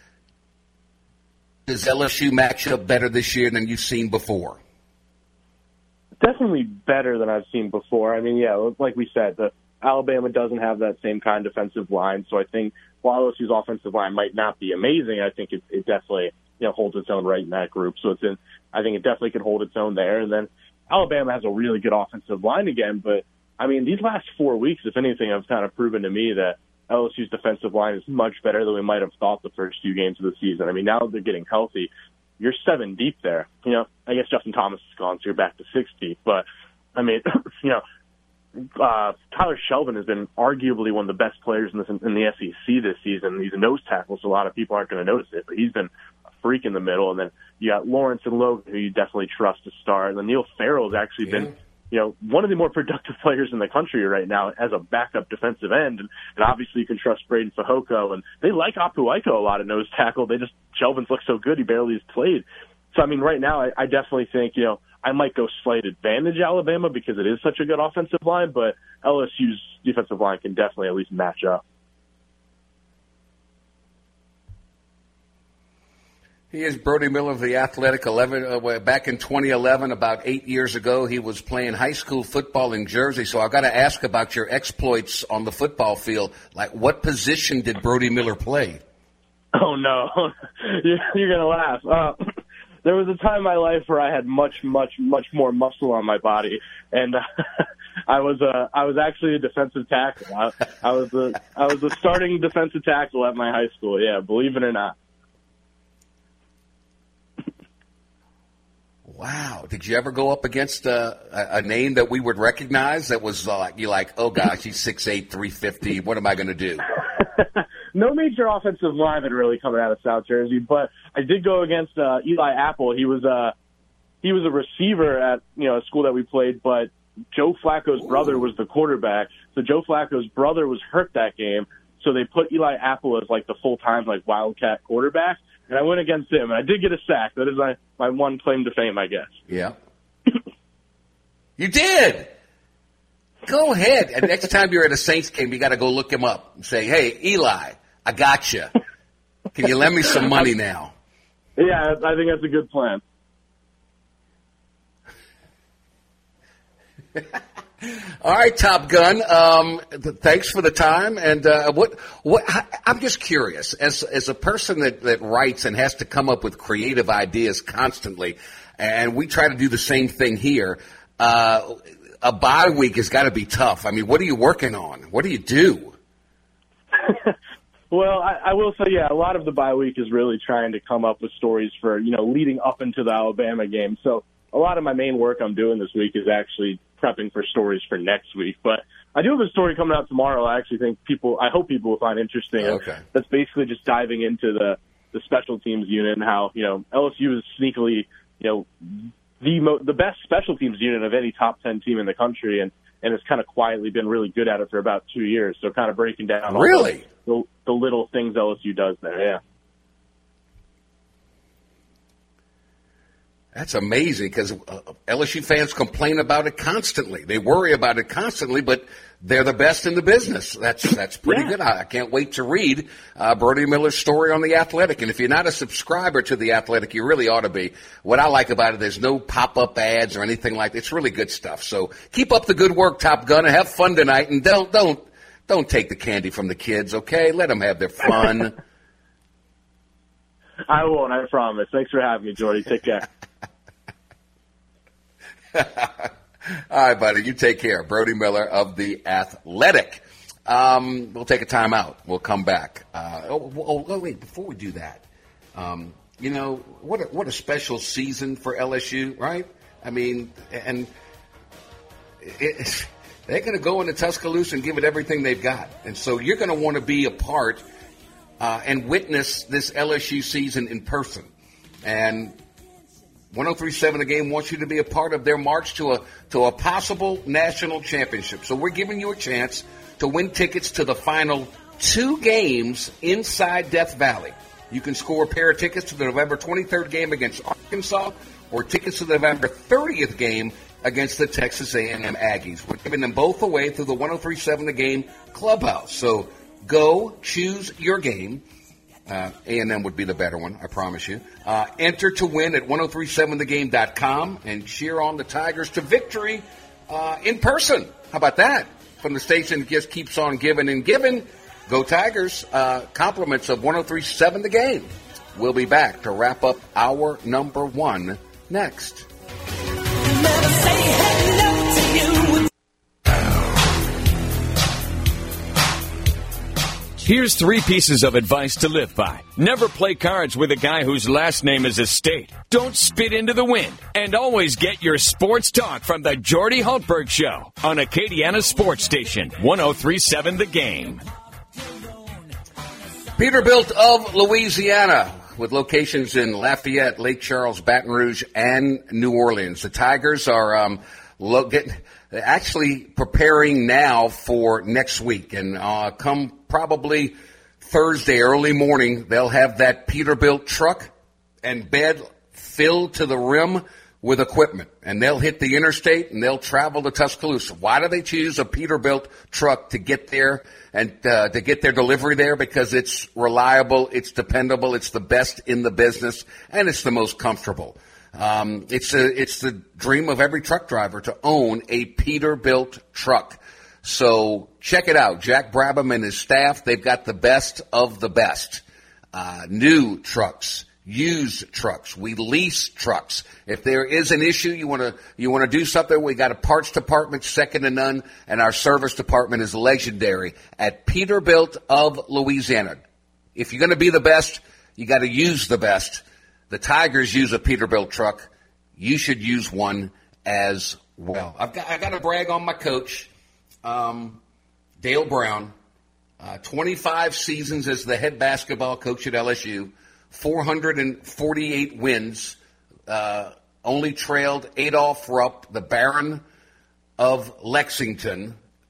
does L S U match up better this year than you've seen before? Definitely better than I've seen before. I mean, yeah, like we said, the Alabama doesn't have that same kind of defensive line, so I think while L S U's offensive line might not be amazing, I think it, it definitely, you know, holds its own right in that group. So it's in, I think it definitely could hold its own there. And then Alabama has a really good offensive line again, but I mean, these last four weeks, if anything, have kind of proven to me that L S U's defensive line is much better than we might have thought the first few games of the season. I mean, now they're getting healthy. You're seven deep there. You know, I guess Justin Thomas is gone, so you're back to six deep. But, I mean, you know, uh, Tyler Shelvin has been arguably one of the best players in, this, in the S E C this season. He's a nose tackle, so a lot of people aren't going to notice it, but he's been a freak in the middle. And then you got Lawrence and Logan, who you definitely trust to start. And then Neil Farrell has actually yeah. been, you know, one of the more productive players in the country right now as a backup defensive end. And, and obviously you can trust Braden Fehoko. And they like Apu Aiko a lot at nose tackle. They just, Shelvin's looks so good, he barely has played. So, I mean, right now I, I definitely think, you know, I might go slight advantage Alabama because it is such a good offensive line, but L S U's defensive line can definitely at least match up. He is Brody Miller of the Athletic. eleven uh, back in twenty eleven, about eight years ago, he was playing high school football in Jersey. So I've got to ask about your exploits on the football field. Like, what position did Brody Miller play? Oh, no. you're you're going to laugh. Uh, there was a time in my life where I had much, much, much more muscle on my body. And uh, I was uh, I was actually a defensive tackle. I, I was a, I was a starting defensive tackle at my high school. Yeah, believe it or not. Wow. Did you ever go up against uh, a, a name that we would recognize that was uh, you're like, oh, gosh, he's six eight, three fifty. What am I going to do? No major offensive lineman really coming out of South Jersey, but I did go against uh, Eli Apple. He was a he was a receiver at you know a school that we played, but Joe Flacco's Ooh. brother was the quarterback. So Joe Flacco's brother was hurt that game, so they put Eli Apple as like the full time like Wildcat quarterback. And I went against him, and I did get a sack. That is my, my one claim to fame, I guess. Yeah. You did! Go ahead. And next time you're at a Saints game, you got to go look him up and say, hey, Eli, I got you. Can you lend me some money now? Yeah, I think that's a good plan. All right, Top Gun. Um, th- thanks for the time. And uh, what? What? I'm just curious, as as a person that, that writes and has to come up with creative ideas constantly, and we try to do the same thing here. Uh, a bye week has got to be tough. I mean, what are you working on? What do you do? Well, I, I will say, yeah, a lot of the bye week is really trying to come up with stories for you know leading up into the Alabama game. So a lot of my main work I'm doing this week is actually prepping for stories for next week. But I do have a story coming out tomorrow I actually think people, I hope people will find interesting. Okay. That's basically just diving into the, the special teams unit and how, you know, L S U is sneakily, you know, the mo- the best special teams unit of any top ten team in the country, and, and has kind of quietly been really good at it for about two years. So kind of breaking down really all the, the little things L S U does there, yeah. That's amazing because uh, L S U fans complain about it constantly. They worry about it constantly, but they're the best in the business. That's that's pretty yeah. good. I, I can't wait to read uh, Brody Miller's story on The Athletic. And if you're not a subscriber to The Athletic, you really ought to be. What I like about it, there's no pop-up ads or anything like that. It's really good stuff. So keep up the good work, Top Gun, and have fun tonight. And don't don't don't take the candy from the kids, okay? Let them have their fun. I won't, I promise. Thanks for having me, Jordy. Take care. All right, buddy. You take care. Brody Miller of The Athletic. Um, we'll take a time out. We'll come back. Uh, oh, oh, oh, wait. Before we do that, um, you know, what a, what a special season for L S U, right? I mean, and it, they're going to go into Tuscaloosa and give it everything they've got. And so you're going to want to be a part uh, and witness this L S U season in person. And one oh three point seven The Game wants you to be a part of their march to a to a possible national championship. So we're giving you a chance to win tickets to the final two games inside Death Valley. You can score a pair of tickets to the November twenty-third game against Arkansas or tickets to the November thirtieth game against the Texas A and M Aggies. We're giving them both away through the one oh three point seven The Game Clubhouse. So go choose your game. Uh, A and M would be the better one, I promise you. Uh, enter to win at ten thirty-seven the game dot com and cheer on the Tigers to victory uh, in person. How about that? From the station that just keeps on giving and giving. Go Tigers. Uh, compliments of ten thirty-seven The Game. We'll be back to wrap up hour number one next. Never say hello to you. Here's three pieces of advice to live by. Never play cards with a guy whose last name is Estate. Don't spit into the wind. And always get your sports talk from the Jordy Hultberg Show on Acadiana Sports Station, ten thirty-seven The Game. Peterbilt of Louisiana, with locations in Lafayette, Lake Charles, Baton Rouge, and New Orleans. The Tigers are um, lo- getting, actually preparing now for next week. And uh, come probably Thursday early morning, they'll have that Peterbilt truck and bed filled to the rim with equipment, and they'll hit the interstate and they'll travel to Tuscaloosa. Why do they choose a Peterbilt truck to get there and uh, to get their delivery there? Because it's reliable, it's dependable, it's the best in the business, and it's the most comfortable. Um, it's a, it's the dream of every truck driver to own a Peterbilt truck. So check it out. Jack Brabham and his staff, they've got the best of the best. Uh, new trucks, used trucks. We lease trucks. If there is an issue, you want to you want to do something, we got a parts department second to none, and our service department is legendary at Peterbilt of Louisiana. If you're going to be the best, you got to use the best. The Tigers use a Peterbilt truck. You should use one as well. I've got I got to brag on my coach, um, Dale Brown. Uh, twenty-five seasons as the head basketball coach at L S U. four hundred forty-eight wins, uh, only trailed Adolph Rupp, the Baron of Lexington,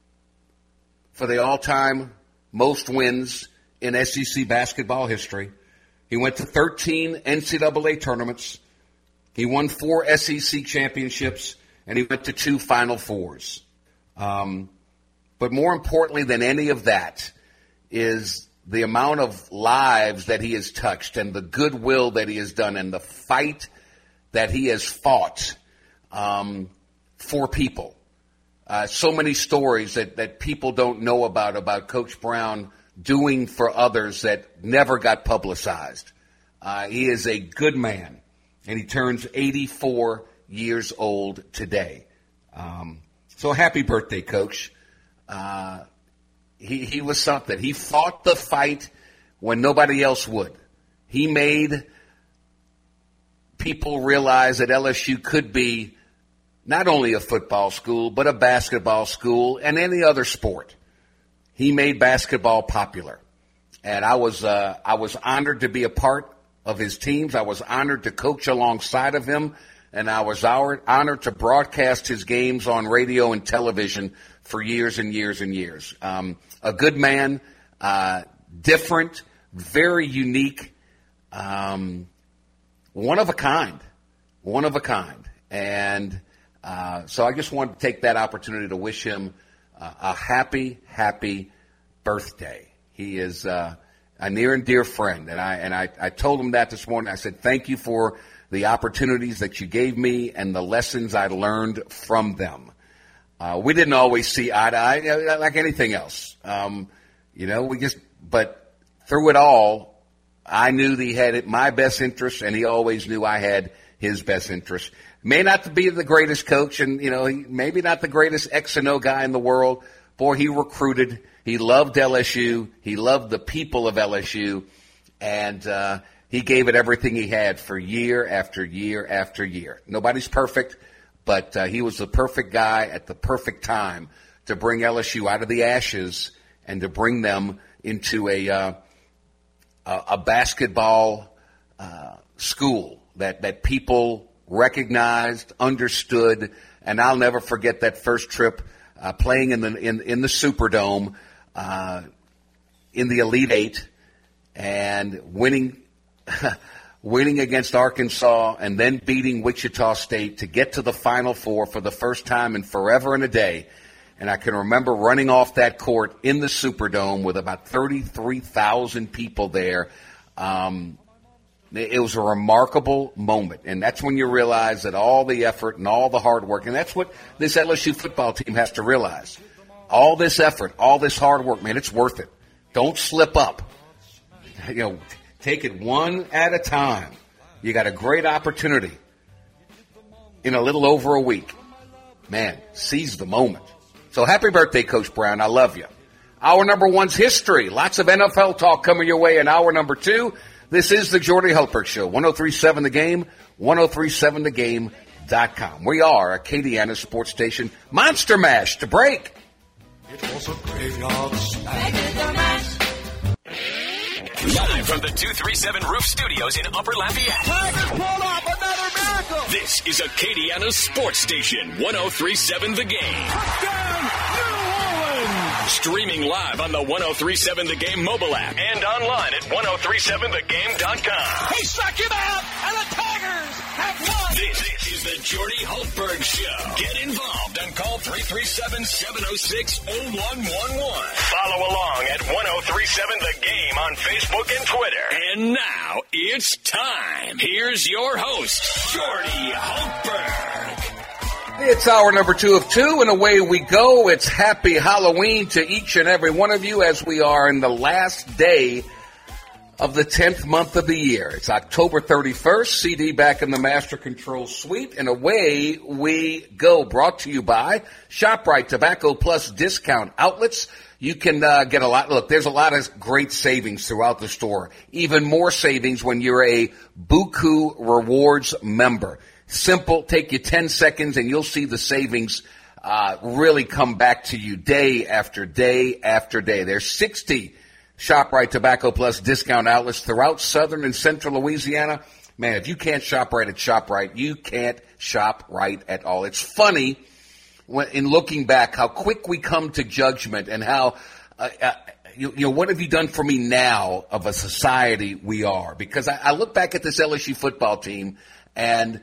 for the all-time most wins in S E C basketball history. He went to thirteen N C double A tournaments. He won four S E C championships, and he went to two Final Fours. Um, but more importantly than any of that is the amount of lives that he has touched and the goodwill that he has done and the fight that he has fought um, for people. Uh, so many stories that, that people don't know about, about Coach Brown doing for others that never got publicized. Uh, he is a good man, and he turns eighty-four years old today. Um, so happy birthday, Coach. Uh, He he was something. He fought the fight when nobody else would. He made people realize that L S U could be not only a football school, but a basketball school and any other sport. He made basketball popular. And I was uh, I was honored to be a part of his teams. I was honored to coach alongside of him. And I was honored to broadcast his games on radio and television for years and years and years. Um, a good man, uh, different, very unique, um, one of a kind, one of a kind. And uh, so I just wanted to take that opportunity to wish him uh, a happy, happy birthday. He is uh, a near and dear friend, and I and I, I told him that this morning. I said, thank you for the opportunities that you gave me and the lessons I learned from them. Uh, we didn't always see eye to eye, like anything else. Um, you know, we just, but through it all, I knew that he had my best interest, and he always knew I had his best interest. May not be the greatest coach, and, you know, he, maybe not the greatest X and O guy in the world. Boy, he recruited. He loved L S U. He loved the people of L S U. And, uh, he gave it everything he had for year after year after year. Nobody's perfect, but uh, he was the perfect guy at the perfect time to bring L S U out of the ashes and to bring them into a uh, a, a basketball uh, school that, that people recognized, understood, and I'll never forget that first trip uh, playing in the in, in the Superdome uh, in the Elite Eight and winning. winning against Arkansas and then beating Wichita State to get to the Final Four for the first time in forever and a day. And I can remember running off that court in the Superdome with about thirty-three thousand people there. Um, it was a remarkable moment. And that's when you realize that all the effort and all the hard work, and that's what this L S U football team has to realize. All this effort, all this hard work, man, it's worth it. Don't slip up. You know, take it one at a time. You got a great opportunity in a little over a week. Man, seize the moment. So happy birthday, Coach Brown. I love you. Hour number one's history. Lots of N F L talk coming your way in hour number two. This is the Jordy Hultberg Show. one oh three point seven The Game, ten thirty-seven the game dot com. We are a Acadiana sports station. Monster Mash to break. It was a graveyard smash. Live from the two thirty-seven Roof Studios in Upper Lafayette. Tigers pulled off another miracle. This is Acadiana Sports Station, ten thirty-seven The Game. Touchdown, New Orleans. Streaming live on the ten thirty-seven The Game mobile app and online at ten thirty-seven the game dot com. He struck him out, and the Tigers have won. This is the Jordy Hultberg Show. Get involved and call three three seven, seven oh six, oh one one one. Follow along at ten thirty-seven The Game on Facebook and Twitter. And now it's time. Here's your host, Jordy Hultberg. It's hour number two of two, and away we go. It's happy Halloween to each and every one of you as we are in the last day of the tenth month of the year. It's October thirty-first, C D back in the Master Control Suite, and away we go. Brought to you by ShopRite Tobacco Plus Discount Outlets. You can uh, get a lot. Look, there's a lot of great savings throughout the store. Even more savings when you're a Buku Rewards member. Simple, take you ten seconds and you'll see the savings uh, really come back to you day after day after day. There's sixty ShopRite Tobacco Plus discount outlets throughout southern and central Louisiana. Man, if you can't shop right at ShopRite, you can't shop right at all. It's funny when, in looking back how quick we come to judgment and how, uh, uh, you, you know, what have you done for me now of a society we are? Because I, I look back at this L S U football team and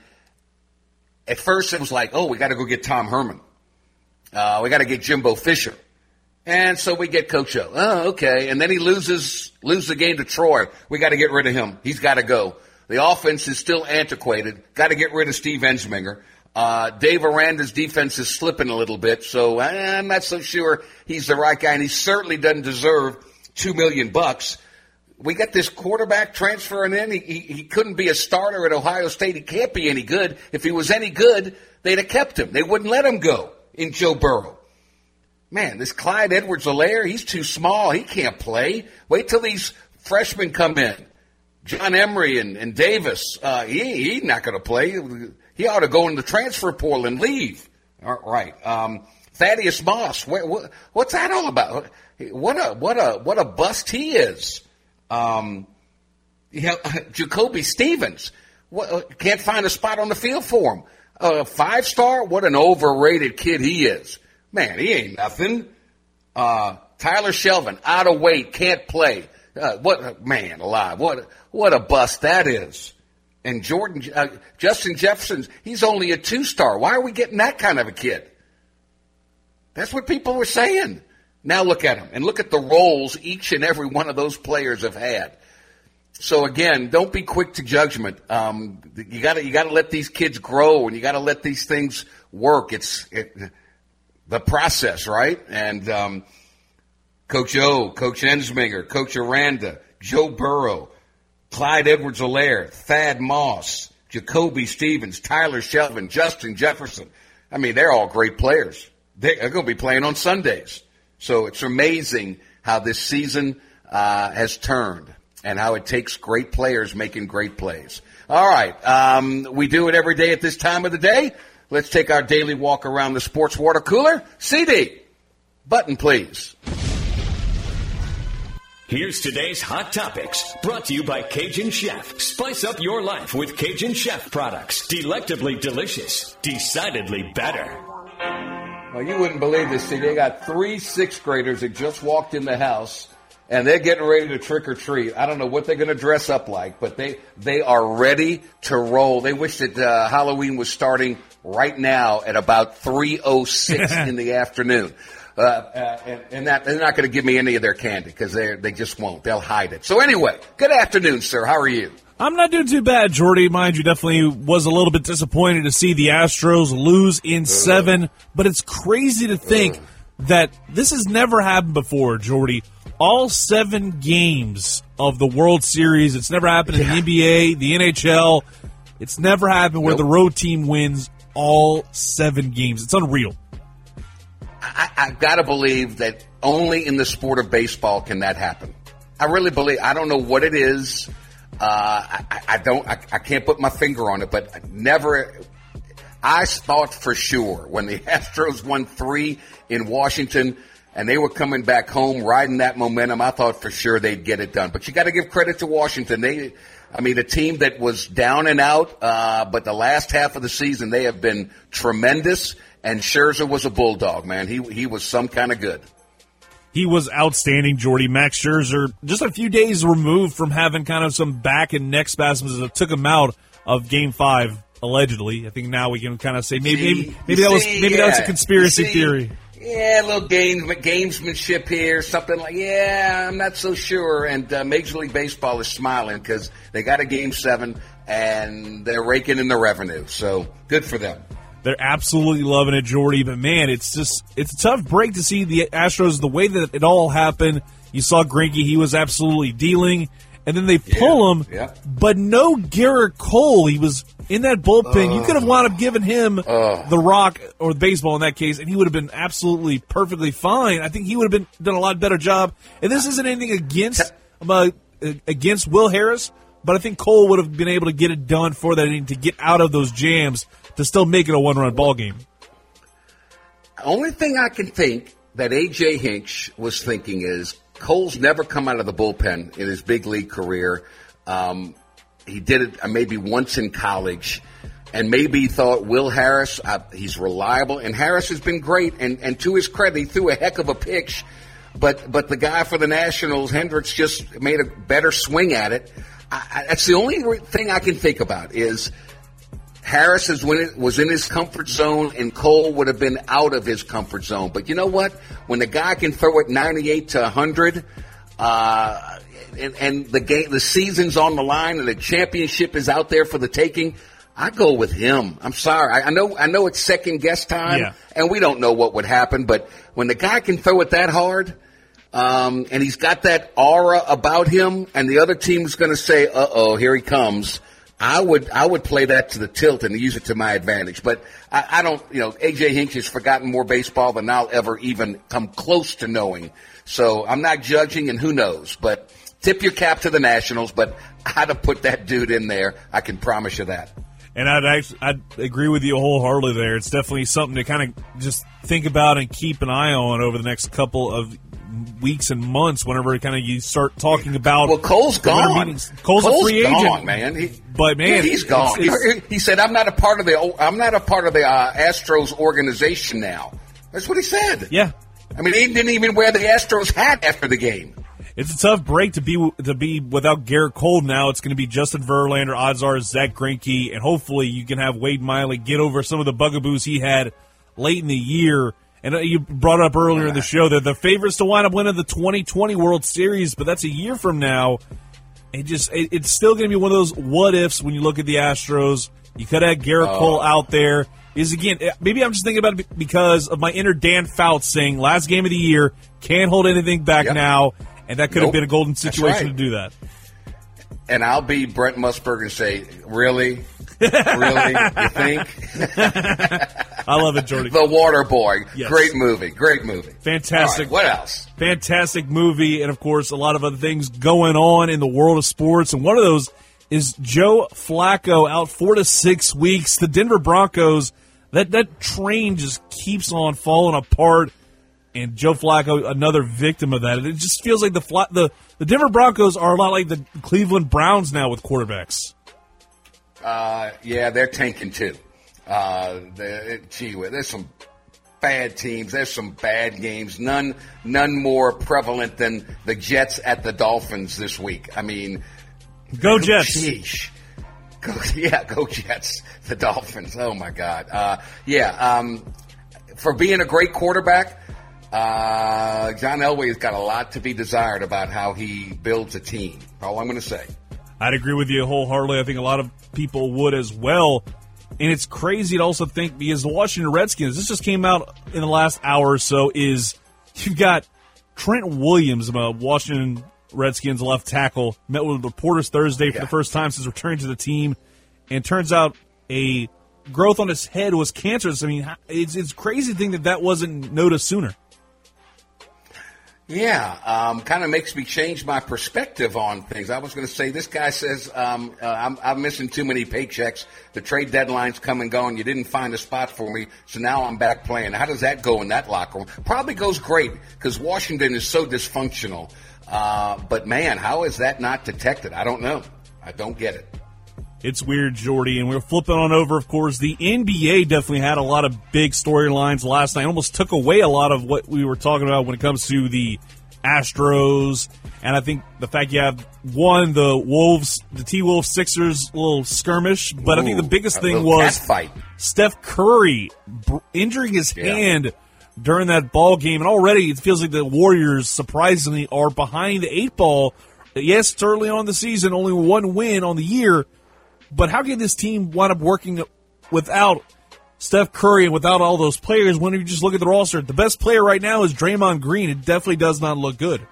at first, it was like, oh, we got to go get Tom Herman. Uh, we got to get Jimbo Fisher. And so we get Coach O. Oh, okay. And then he loses loses the game to Troy. We got to get rid of him. He's got to go. The offense is still antiquated. Got to get rid of Steve Ensminger. Uh, Dave Aranda's defense is slipping a little bit, so I'm not so sure he's the right guy, and he certainly doesn't deserve two million bucks. We got this quarterback transferring in. He, he, he couldn't be a starter at Ohio State. He can't be any good. If he was any good, they'd have kept him. They wouldn't let him go in Joe Burrow. Man, this Clyde Edwards-Helaire, he's too small. He can't play. Wait till these freshmen come in. John Emery and, and Davis, uh, he, he's not going to play. He ought to go in the transfer portal and leave. All right. Um, Thaddeus Moss, what, what, what's that all about? What a what a what a bust he is. Um, you know, Jacoby Stevens, what, can't find a spot on the field for him. Uh, five star, what an overrated kid he is. Man, he ain't nothing. Uh, Tyler Shelvin, out of weight, can't play. Uh, what man alive? What what a bust that is. And Jordan uh, Justin Jefferson, he's only a two star. Why are we getting that kind of a kid? That's what people were saying. Now look at them, and look at the roles each and every one of those players have had. So again, don't be quick to judgment. Um, you got to you got to let these kids grow, and you got to let these things work. It's it, the process, right? And um, Coach O, Coach Ensminger, Coach Aranda, Joe Burrow, Clyde Edwards-Helaire, Thad Moss, Jacoby Stevens, Tyler Shelvin, Justin Jefferson. I mean, they're all great players. They're going to be playing on Sundays. So it's amazing how this season uh, has turned and how it takes great players making great plays. All right. Um, we do it every day at this time of the day. Let's take our daily walk around the sports water cooler. C D, button, please. Here's today's Hot Topics, brought to you by Cajun Chef. Spice up your life with Cajun Chef products. Delectably delicious. Decidedly better. Well, you wouldn't believe this. See, they got three sixth graders that just walked in the house, and they're getting ready to trick or treat. I don't know what they're going to dress up like, but they they are ready to roll. They wish that uh, Halloween was starting right now at about three oh six in the afternoon. Uh, uh, and, and that, they're not going to give me any of their candy because they they just won't. They'll hide it. So anyway, good afternoon, sir. How are you? I'm not doing too bad, Jordy. Mind you, definitely was a little bit disappointed to see the Astros lose in seven, but it's crazy to think that this has never happened before, Jordy. All seven games of the World Series, it's never happened in the N B A, the N H L. It's never happened where nope. the road team wins all seven games. It's unreal. I, I've got to believe that only in the sport of baseball can that happen. I really believe. I don't know what it is. Uh, I, I don't. I, I can't put my finger on it, but never. I thought for sure when the Astros won three in Washington and they were coming back home, riding that momentum, I thought for sure they'd get it done. But you got to give credit to Washington. They, I mean, a team that was down and out, uh, but the last half of the season they have been tremendous. And Scherzer was a bulldog, man. He he was some kind of good. He was outstanding, Jordy. Max Scherzer, just a few days removed from having kind of some back and neck spasms that took him out of Game Five allegedly. I think now we can kind of say maybe See, maybe, maybe that was see, maybe yeah. that was a conspiracy See, theory. Yeah, a little game, gamesmanship here, something like, yeah, I'm not so sure. And uh, Major League Baseball is smiling because they got a game seven, and they're raking in the revenue. So good for them. They're absolutely loving it, Jordy. But, man, it's just it's a tough break to see the Astros, the way that it all happened. You saw Greinke. He was absolutely dealing. And then they pull yeah, him, yeah. but no Garrett Cole. He was in that bullpen. Uh, you could have wound up giving him uh, the rock or the baseball in that case, and he would have been absolutely perfectly fine. I think he would have been done a lot better job. And this isn't anything against uh, against Will Harris, but I think Cole would have been able to get it done for that inning to get out of those jams to still make it a one-run ball game. Only thing I can think that A J. Hinch was thinking is, Cole's never come out of the bullpen in his big league career. Um, he did it maybe once in college, and maybe he thought Will Harris, uh, he's reliable, and Harris has been great. And, and to his credit, he threw a heck of a pitch, but but the guy for the Nationals, Hendricks, just made a better swing at it. I, I, that's the only thing I can think about is Harris is when it was in his comfort zone, and Cole would have been out of his comfort zone. But you know what? When the guy can throw it ninety-eight to one hundred, uh, and, and the game, the season's on the line, and the championship is out there for the taking, I go with him. I'm sorry. I, I know. I know it's second guess time, yeah. and we don't know what would happen. But when the guy can throw it that hard, um, and he's got that aura about him, and the other team's going to say, "Uh oh, here he comes." I would I would play that to the tilt and use it to my advantage. But I, I don't, you know, A J. Hinch has forgotten more baseball than I'll ever even come close to knowing. So I'm not judging, and who knows. But tip your cap to the Nationals, but I'd have put that dude in there. I can promise you that. And I'd actually, I'd agree with you wholeheartedly there. It's definitely something to kind of just think about and keep an eye on over the next couple of weeks and months whenever kind of you start talking about. Well, Cole's gone. Cole's, Cole's a free gone, agent, man. He, but man, yeah, he's gone. It's, it's, he said, "I'm not a part of the. I'm not a part of the uh, Astros organization now." That's what he said. Yeah, I mean, he didn't even wear the Astros hat after the game. It's a tough break to be to be without Garrett Cole now. It's going to be Justin Verlander. Odds are Zach Greinke, and hopefully you can have Wade Miley get over some of the bugaboos he had late in the year. And you brought it up earlier in the show, they're the favorites to wind up winning the twenty twenty World Series, but that's a year from now. It just it, it's still going to be one of those what ifs when you look at the Astros. You could have Garrett oh. Cole out there. Is again, maybe I'm just thinking about it because of my inner Dan Fouts saying last game of the year, can't hold anything back yep. now, and that could nope. have been a golden situation right. to do that. And I'll be Brent Musburger and say, really? Really? You think? I love it, Jordy. The Water Boy. Yes. Great movie. Great movie. Fantastic. Right, what else? Fantastic movie, and, of course, a lot of other things going on in the world of sports. And one of those is Joe Flacco out four to six weeks. The Denver Broncos, that, that train just keeps on falling apart. And Joe Flacco, another victim of that. It just feels like the the the Denver Broncos are a lot like the Cleveland Browns now with quarterbacks. Uh, yeah, they're tanking too. Uh, gee, there's some bad teams. There's some bad games. None, none more prevalent than the Jets at the Dolphins this week. I mean, go Jets! Sheesh. Go, yeah, go Jets. The Dolphins. Oh my God. Uh, yeah. Um, for being a great quarterback. Uh, John Elway's got a lot to be desired about how he builds a team. All I'm going to say. I'd agree with you wholeheartedly. I think a lot of people would as well. And it's crazy to also think because the Washington Redskins, this just came out in the last hour or so, is you've got Trent Williams, a Washington Redskins left tackle, met with reporters Thursday for yeah. the first time since returning to the team. And turns out a growth on his head was cancerous. I mean, it's, it's crazy to think that that wasn't noticed sooner. Yeah, um, kind of makes me change my perspective on things. I was going to say, this guy says, um, uh, I'm, I'm missing too many paychecks. The trade deadline's come and gone. You didn't find a spot for me, so now I'm back playing. How does that go in that locker room? Probably goes great because Washington is so dysfunctional. Uh, but, man, how is that not detected? I don't know. I don't get it. It's weird, Jordy, and we're flipping on over, of course. The N B A definitely had a lot of big storylines last night. Almost took away a lot of what we were talking about when it comes to the Astros, and I think the fact you have one, the Wolves, the T-Wolves Sixers little skirmish, but Ooh, I think the biggest thing was fight. Steph Curry b- injuring his yeah. hand during that ball game, and already it feels like the Warriors surprisingly are behind the eight ball. Yes, it's early on in the season, only one win on the year, but how can this team wind up working without Steph Curry and without all those players when you just look at the roster? The best player right now is Draymond Green. It definitely does not look good.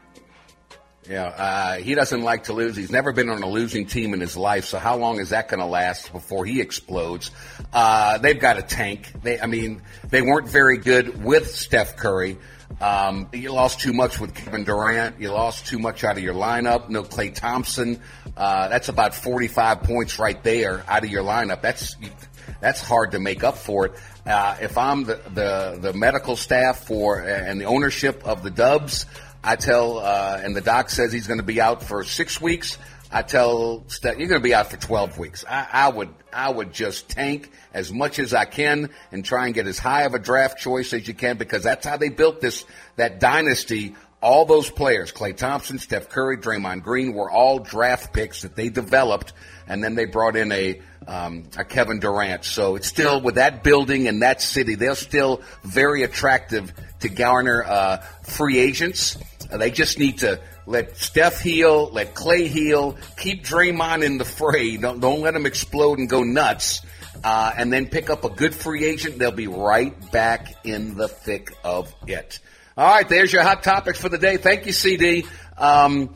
Yeah, uh, he doesn't like to lose. He's never been on a losing team in his life, so how long is that going to last before he explodes? Uh, they've got a tank. They, I mean, they weren't very good with Steph Curry. Um, you lost too much with Kevin Durant. You lost too much out of your lineup. No Klay Thompson. Uh, that's about forty-five points right there out of your lineup. That's that's hard to make up for it. Uh, if I'm the, the, the medical staff for and the ownership of the Dubs, I tell, uh, and the doc says he's going to be out for six weeks. I tell Steph, you're going to be out for twelve weeks. I, I would, I would just tank as much as I can and try and get as high of a draft choice as you can, because that's how they built this, that dynasty. All those players, Klay Thompson, Steph Curry, Draymond Green, were all draft picks that they developed, and then they brought in a, um, a Kevin Durant. So it's still, with that building and that city, they're still very attractive to garner uh, free agents. Uh, they just need to let Steph heal, let Klay heal, keep Draymond in the fray. Don't, don't let him explode and go nuts, uh, and then pick up a good free agent. They'll be right back in the thick of it. All right, there's your hot topics for the day. Thank you, C D. Um,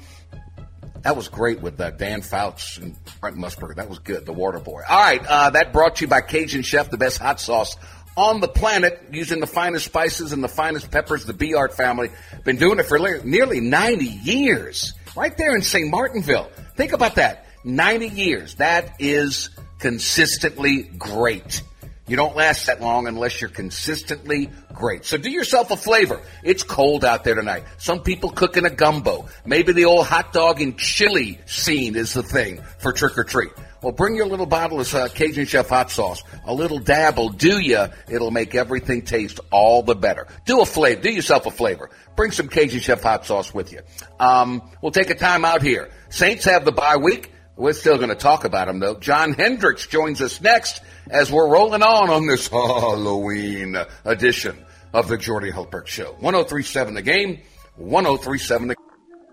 that was great with uh, Dan Fouts and Brent Musburger. That was good, the water boy. All right, uh, that brought to you by Cajun Chef, the best hot sauce on the planet, using the finest spices and the finest peppers, the B-Art family. Been doing it for nearly ninety years, right there in Saint Martinville. Think about that, ninety years. That is consistently great. You don't last that long unless you're consistently great. So do yourself a flavor. It's cold out there tonight. Some people cooking a gumbo. Maybe the old hot dog and chili scene is the thing for trick or treat. Well, bring your little bottle of uh, Cajun Chef hot sauce. A little dab will do ya. It'll make everything taste all the better. Do a flavor. Do yourself a flavor. Bring some Cajun Chef hot sauce with you. Um, we'll take a time out here. Saints have the bye week. We're still going to talk about them, though. John Hendricks joins us next as we're rolling on on this Halloween edition of the Jordy Hultberg Show. one oh three point seven The Game, one oh three point seven The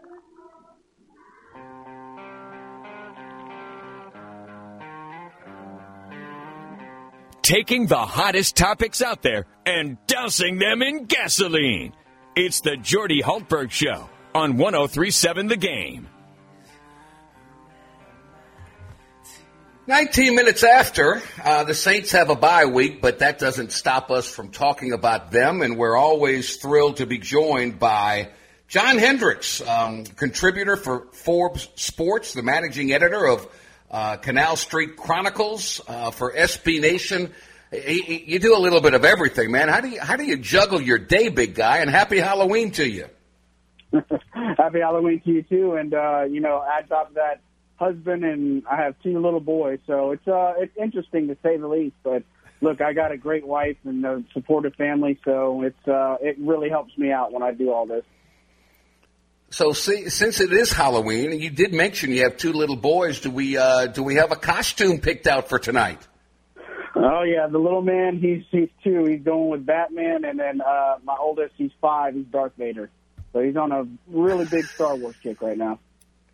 Taking the hottest topics out there and dousing them in gasoline. It's the Jordy Hultberg Show on one oh three point seven The Game. nineteen minutes after, uh, the Saints have a bye week, but that doesn't stop us from talking about them, and we're always thrilled to be joined by John Hendricks, um, contributor for Forbes Sports, the managing editor of uh, Canal Street Chronicles uh, for S B Nation. You do a little bit of everything, man. How do you, how do you juggle your day, big guy, and happy Halloween to you. Happy Halloween to you, too, and, uh, you know, add top of that, husband, and I have two little boys, so it's uh it's interesting to say the least. But look, I got a great wife and a supportive family, so it's uh it really helps me out when I do all this. So see, since it is Halloween, and you did mention you have two little boys, do we uh do we have a costume picked out for tonight? Oh yeah, the little man, he's he's two. He's going with Batman, and then uh my oldest, he's five. He's Darth Vader. So he's on a really big Star Wars kick right now.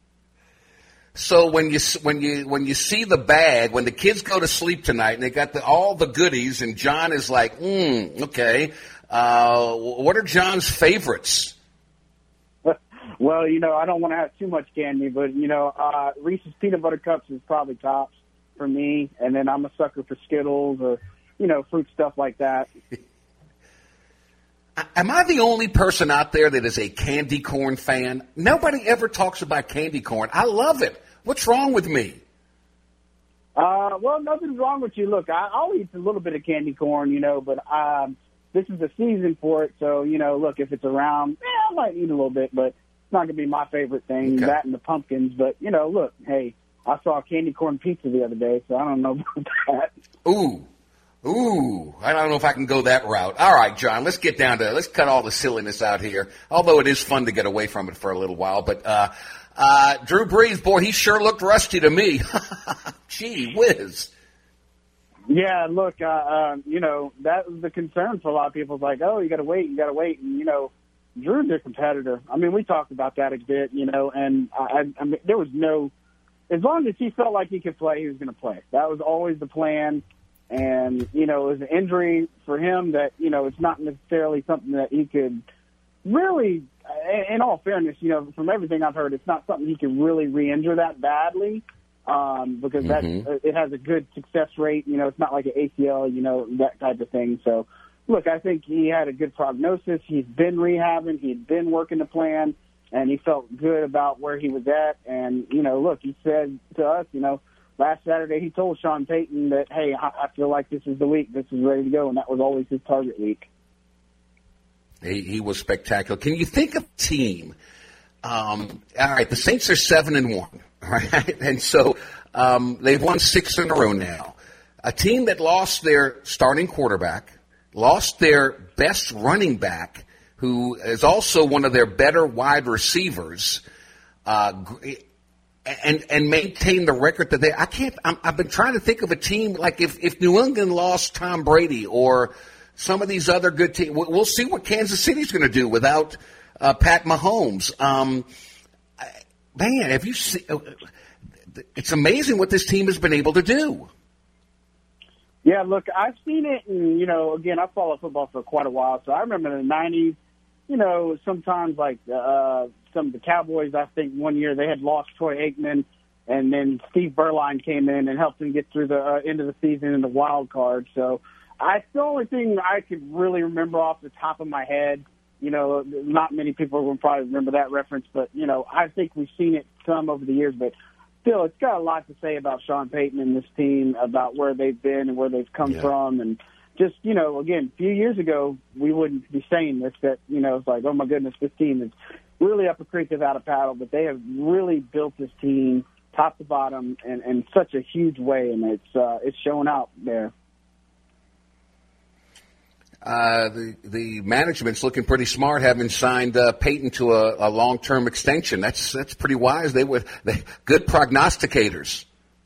So when you when you when you see the bag, when the kids go to sleep tonight and they got the, all the goodies, and John is like, mm, okay, uh, what are John's favorites? Well, you know, I don't want to have too much candy, but you know, uh, Reese's Peanut Butter Cups is probably tops for me, and then I'm a sucker for Skittles or you know, fruit stuff like that. Am I the only person out there that is a candy corn fan? Nobody ever talks about candy corn. I love it. What's wrong with me? Uh, well, nothing's wrong with you. Look, I, I'll eat a little bit of candy corn, you know, but um, this is the season for it. So, you know, look, if it's around, eh, I might eat a little bit, but it's not going to be my favorite thing, okay. That and the pumpkins. But, you know, look, hey, I saw candy corn pizza the other day, so I don't know about that. Ooh. Ooh, I don't know if I can go that route. All right, John, let's get down to, let's cut all the silliness out here, although it is fun to get away from it for a little while. But uh, uh, Drew Brees, boy, he sure looked rusty to me. Gee whiz. Yeah, look, uh, uh, you know, that was the concern for a lot of people. It's like, oh, you got to wait, you got to wait. And, you know, Drew's a competitor. I mean, we talked about that a bit, you know, and I, I mean, there was no, as long as he felt like he could play, he was going to play. That was always the plan. And, you know, it was an injury for him that, you know, it's not necessarily something that he could really, in all fairness, you know, from everything I've heard, it's not something he can really re-injure that badly um, because mm-hmm. that it has a good success rate. You know, it's not like an A C L, you know, that type of thing. So, look, I think he had a good prognosis. He's been rehabbing. He'd been working the plan, and he felt good about where he was at. And, you know, look, he said to us, you know, last Saturday, he told Sean Payton that, hey, I feel like this is the week. This is ready to go, and that was always his target week. He, he was spectacular. Can you think of a team? Um, all right, the Saints are seven and one, all right? And so um, they've won six in a row now. A team that lost their starting quarterback, lost their best running back, who is also one of their better wide receivers, uh And and maintain the record that they. I can't. I'm, I've been trying to think of a team like if, if New England lost Tom Brady or some of these other good teams. We'll see what Kansas City's going to do without uh, Pat Mahomes. Um, man, have you seen? It's amazing what this team has been able to do. Yeah, look, I've seen it, and you know, again, I followed football for quite a while, so I remember in the nineties. You know, sometimes like uh, some of the Cowboys, I think one year they had lost Troy Aikman, and then Steve Berline came in and helped them get through the uh, end of the season in the wild card. So I, the only thing I could really remember off the top of my head, you know, not many people will probably remember that reference, but, you know, I think we've seen it some over the years, but still, it's got a lot to say about Sean Payton and this team, about where they've been and where they've come yeah. from, and just, you know, again, a few years ago, we wouldn't be saying this, that, you know, it's like, oh, my goodness, this team is really up a creek without a paddle, but they have really built this team top to bottom in, in such a huge way, and it's uh, it's showing out there. Uh, the the management's looking pretty smart, having signed uh, Payton to a, a long-term extension. That's that's pretty wise. They were they, good prognosticators.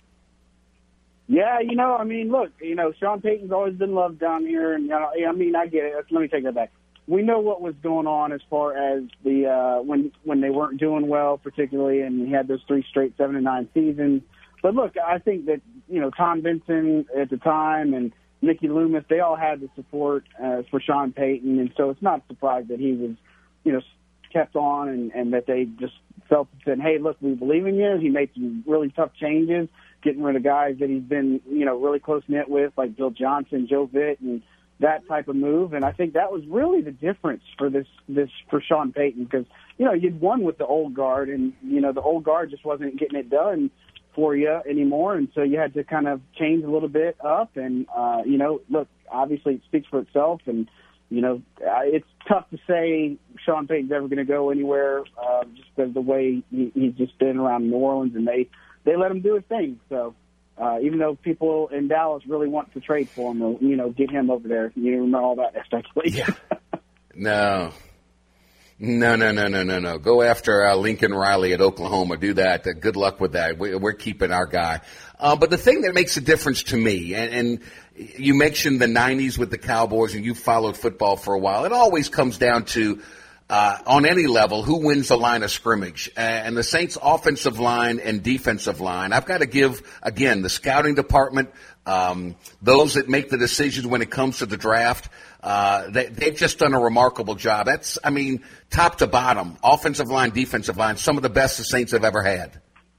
Yeah, you know, I mean, look, you know, Sean Payton's always been loved down here, and you know, I mean, I get it. Let me take that back. We know what was going on as far as the uh, when when they weren't doing well, particularly, and he had those three straight seven and nine seasons. But look, I think that you know Tom Benson at the time and Mickey Loomis, they all had the support uh, for Sean Payton, and so it's not surprised that he was, you know, kept on, and, and that they just felt and said, hey, look, we believe in you. He made some really tough changes, getting rid of guys that he's been, you know, really close-knit with, like Bill Johnson, Joe Vitt, and that type of move. And I think that was really the difference for this, this for Sean Payton, because, you know, you'd won with the old guard, and, you know, the old guard just wasn't getting it done for you anymore, and so you had to kind of change a little bit up. And, uh, you know, look, obviously it speaks for itself, and, you know, it's tough to say Sean Payton's ever going to go anywhere uh, just because of the way he, he's just been around New Orleans, and they, they let him do his thing. So uh, even though people in Dallas really want to trade for him or, you know, get him over there, you remember all that speculation. Yeah. No. No, no, no, no, no, no. Go after uh, Lincoln Riley at Oklahoma. Do that. Uh, good luck with that. We, we're keeping our guy. Uh, but the thing that makes a difference to me, and, and you mentioned the nineties with the Cowboys, and you followed football for a while, it always comes down to, uh, on any level, who wins the line of scrimmage. Uh, and the Saints' offensive line and defensive line, I've got to give, again, the scouting department, um, those that make the decisions when it comes to the draft, Uh, they, they've just done a remarkable job. That's, I mean, top to bottom, offensive line, defensive line, some of the best the Saints have ever had.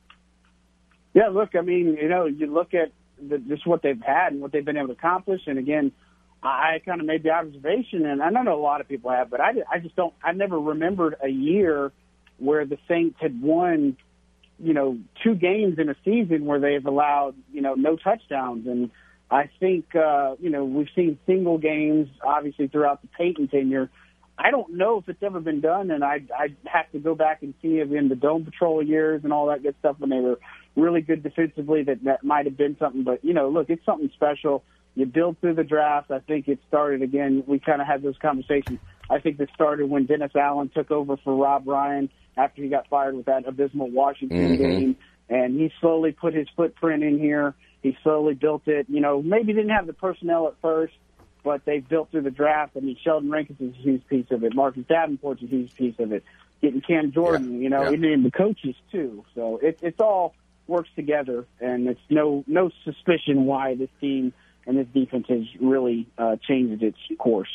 Yeah, look, I mean, you know, you look at the, just what they've had and what they've been able to accomplish. And again, I kind of made the observation, and I don't know a lot of people have, but I, I just don't, I never remembered a year where the Saints had won, you know, two games in a season where they've allowed, you know, no touchdowns. And I think, uh, you know, we've seen single games, obviously, throughout the Payton tenure. I don't know if it's ever been done, and I'd, I'd have to go back and see if in the Dome Patrol years and all that good stuff when they were really good defensively that that might have been something. But, you know, look, it's something special. you build through the draft. I think it started, again, we kind of had those conversations. I think this started when Dennis Allen took over for Rob Ryan after he got fired with that abysmal Washington mm-hmm. game. And he slowly put his footprint in here. He slowly built it. You know, maybe didn't have the personnel at first, but they built through the draft. I mean, Sheldon Rankins is a huge piece of it. Marcus Davenport's a huge piece of it. Getting Cam Jordan, yeah. you know, yeah. and then the coaches too. So it, it's all works together, and it's no no suspicion why this team and this defense has really uh, changed its course.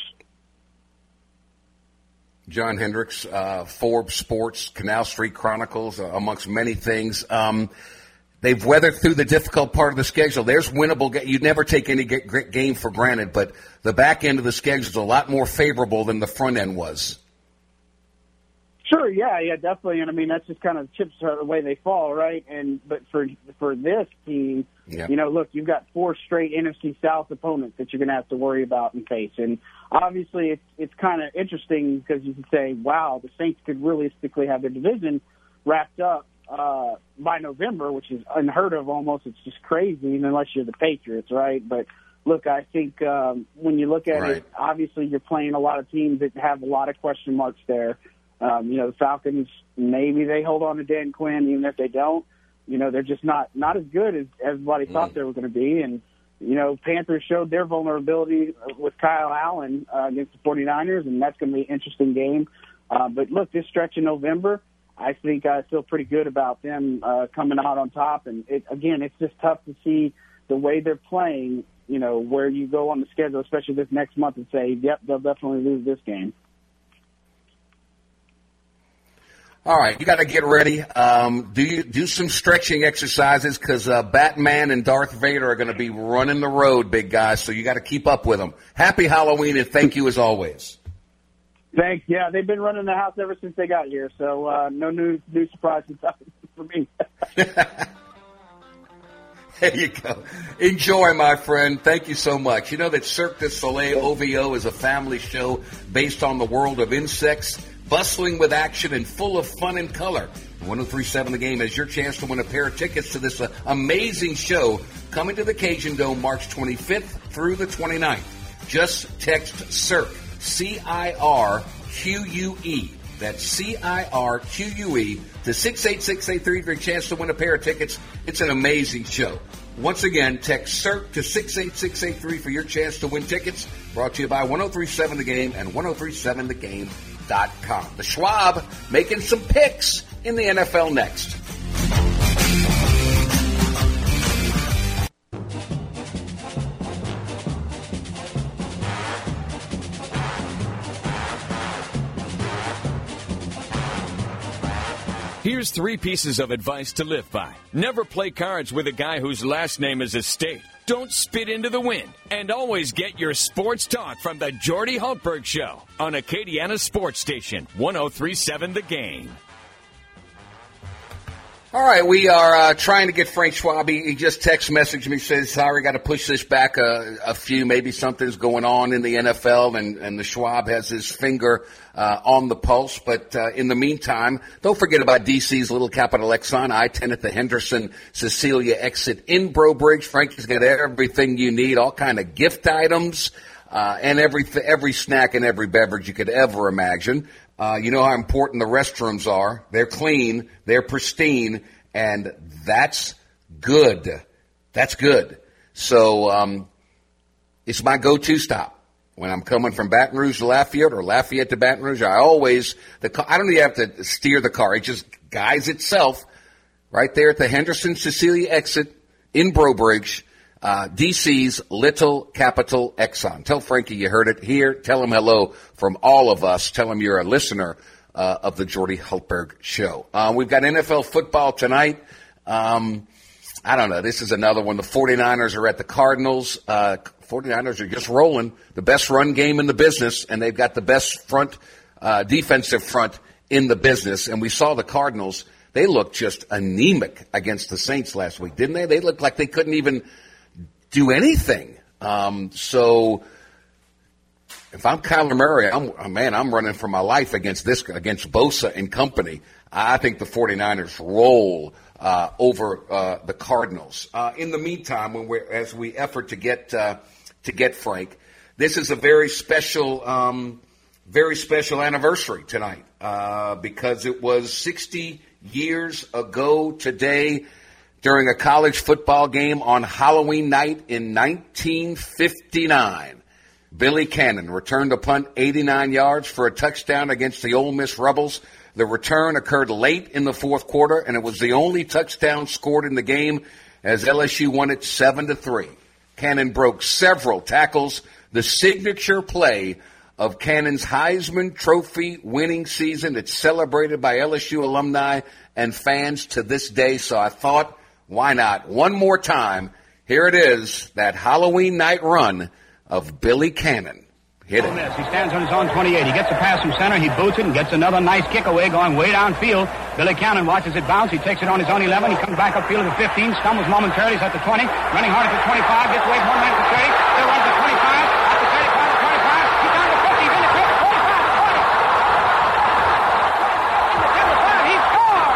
John Hendricks, uh, Forbes Sports, Canal Street Chronicles, uh, amongst many things. Um, they've weathered through the difficult part of the schedule. There's winnable. Ga- You'd never take any ga- game for granted, but the back end of the schedule is a lot more favorable than the front end was. Sure, yeah, yeah, definitely. And I mean, that's just kind of chips are the way they fall, right? And but for for this team, yeah. you know, look, you've got four straight N F C South opponents that you're going to have to worry about and face. And obviously, it's it's kind of interesting because you can say, wow, the Saints could realistically have their division wrapped up uh, by November, which is unheard of almost. It's just crazy, unless you're the Patriots, right? But look, I think um, when you look at right. it, obviously you're playing a lot of teams that have a lot of question marks there. Um, you know, the Falcons, maybe they hold on to Dan Quinn, even if they don't. You know, they're just not, not as good as everybody mm. thought they were going to be. And, you know, Panthers showed their vulnerability with Kyle Allen uh, against the 49ers, and that's going to be an interesting game. Uh, but, look, this stretch in November, I think I feel pretty good about them uh, coming out on top. And, it, again, it's just tough to see the way they're playing, you know, where you go on the schedule, especially this next month, and say, yep, they'll definitely lose this game. All right, you got to get ready. Um, do you do some stretching exercises because uh, Batman and Darth Vader are going to be running the road, big guys. So you got to keep up with them. Happy Halloween and thank you as always. Thanks. Yeah, they've been running the house ever since they got here, so uh, no new new surprises for me. There you go. Enjoy, my friend. Thank you so much. You know that Cirque du Soleil O V O is a family show based on the world of insects, bustling with action and full of fun and color. one oh three point seven The Game has your chance to win a pair of tickets to this uh, amazing show coming to the Cajun Dome March twenty-fifth through the twenty-ninth. Just text Cirque, C I R Q U E. That's C I R Q U E to six eight six eight three for your chance to win a pair of tickets. It's an amazing show. Once again, text Cirque to six eight six eight three for your chance to win tickets. Brought to you by one oh three point seven The Game and one oh three point seven the game dot com. The Schwab making some picks in the N F L next. Here's three pieces of advice to live by. Never play cards with a guy whose last name is Estate. Don't spit into the wind. And always get your sports talk from the Jordy Hultberg Show on Acadiana Sports Station, one oh three point seven The Game. All right, we are uh, trying to get Frank Schwab. He, he just text messaged me, says, sorry, got to push this back a, a few. Maybe something's going on in the N F L, and, and the Schwab has his finger uh, on the pulse. But uh, in the meantime, don't forget about D C's Little Capital Exxon, I ten at the Henderson Cecilia exit in Breaux Bridge. Frankie's got everything you need, all kind of gift items, uh, and every, every snack and every beverage you could ever imagine. Uh, you know how important the restrooms are. They're clean, they're pristine, and that's good. That's good. So um, it's my go-to stop. When I'm coming from Baton Rouge to Lafayette or Lafayette to Baton Rouge, I always, the car, I don't even have to steer the car. It just guides itself right there at the Henderson Cecilia exit in Breaux Bridge. Uh, D C's Little Capital Exxon. Tell Frankie you heard it here. Tell him hello from all of us. Tell him you're a listener uh, of the Jordy Hultberg Show. Uh, we've got N F L football tonight. Um, I don't know. This is another one. The 49ers are at the Cardinals. Uh, 49ers are just rolling. The best run game in the business, and they've got the best front, uh, defensive front in the business. And we saw the Cardinals. They looked just anemic against the Saints last week, didn't they? They looked like they couldn't even do anything. Um, so if I'm Kyler Murray, I'm, oh man, I'm running for my life against this, against Bosa and company. I think the 49ers roll uh, over uh, the Cardinals. Uh, in the meantime, when we're, as we effort to get uh, to get Frank. This is a very special, um, very special anniversary tonight uh, because it was sixty years ago today during a college football game on Halloween night in nineteen fifty-nine. Billy Cannon returned a punt eighty-nine yards for a touchdown against the Ole Miss Rebels. The return occurred late in the fourth quarter, and it was the only touchdown scored in the game as L S U won it seven to three. Cannon broke several tackles, the signature play of Cannon's Heisman Trophy winning season. It's celebrated by L S U alumni and fans to this day, so I thought, why not? One more time, here it is, that Halloween night run of Billy Cannon. Hit it. He stands on his own twenty-eight. He gets a pass from center. He boots it and gets another nice kick away going way downfield. Billy Cannon watches it bounce. He takes it on his own eleven. He comes back upfield to the fifteen. Stumbles momentarily. He's at the twenty. Running hard at the twenty-five. Gets away from one man to thirty. Still runs to twenty-five. At the thirty-five to twenty-five. He's down to fifty. He's in the fifty. forty-five to twenty. In the ten to five. He scores.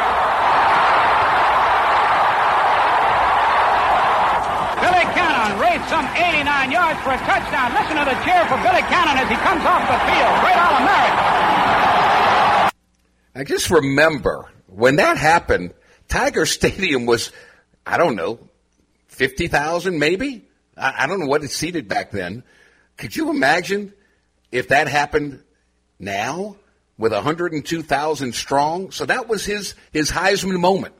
Billy Cannon raced some eighty-nine yards for a touchdown. Listen to the cheer for Billy Cannon as he comes off the field. Great All-American. I just remember when that happened, Tiger Stadium was, I don't know, fifty thousand maybe? I, I don't know what it seated back then. Could you imagine if that happened now with one hundred two thousand strong? So that was his, his Heisman moment.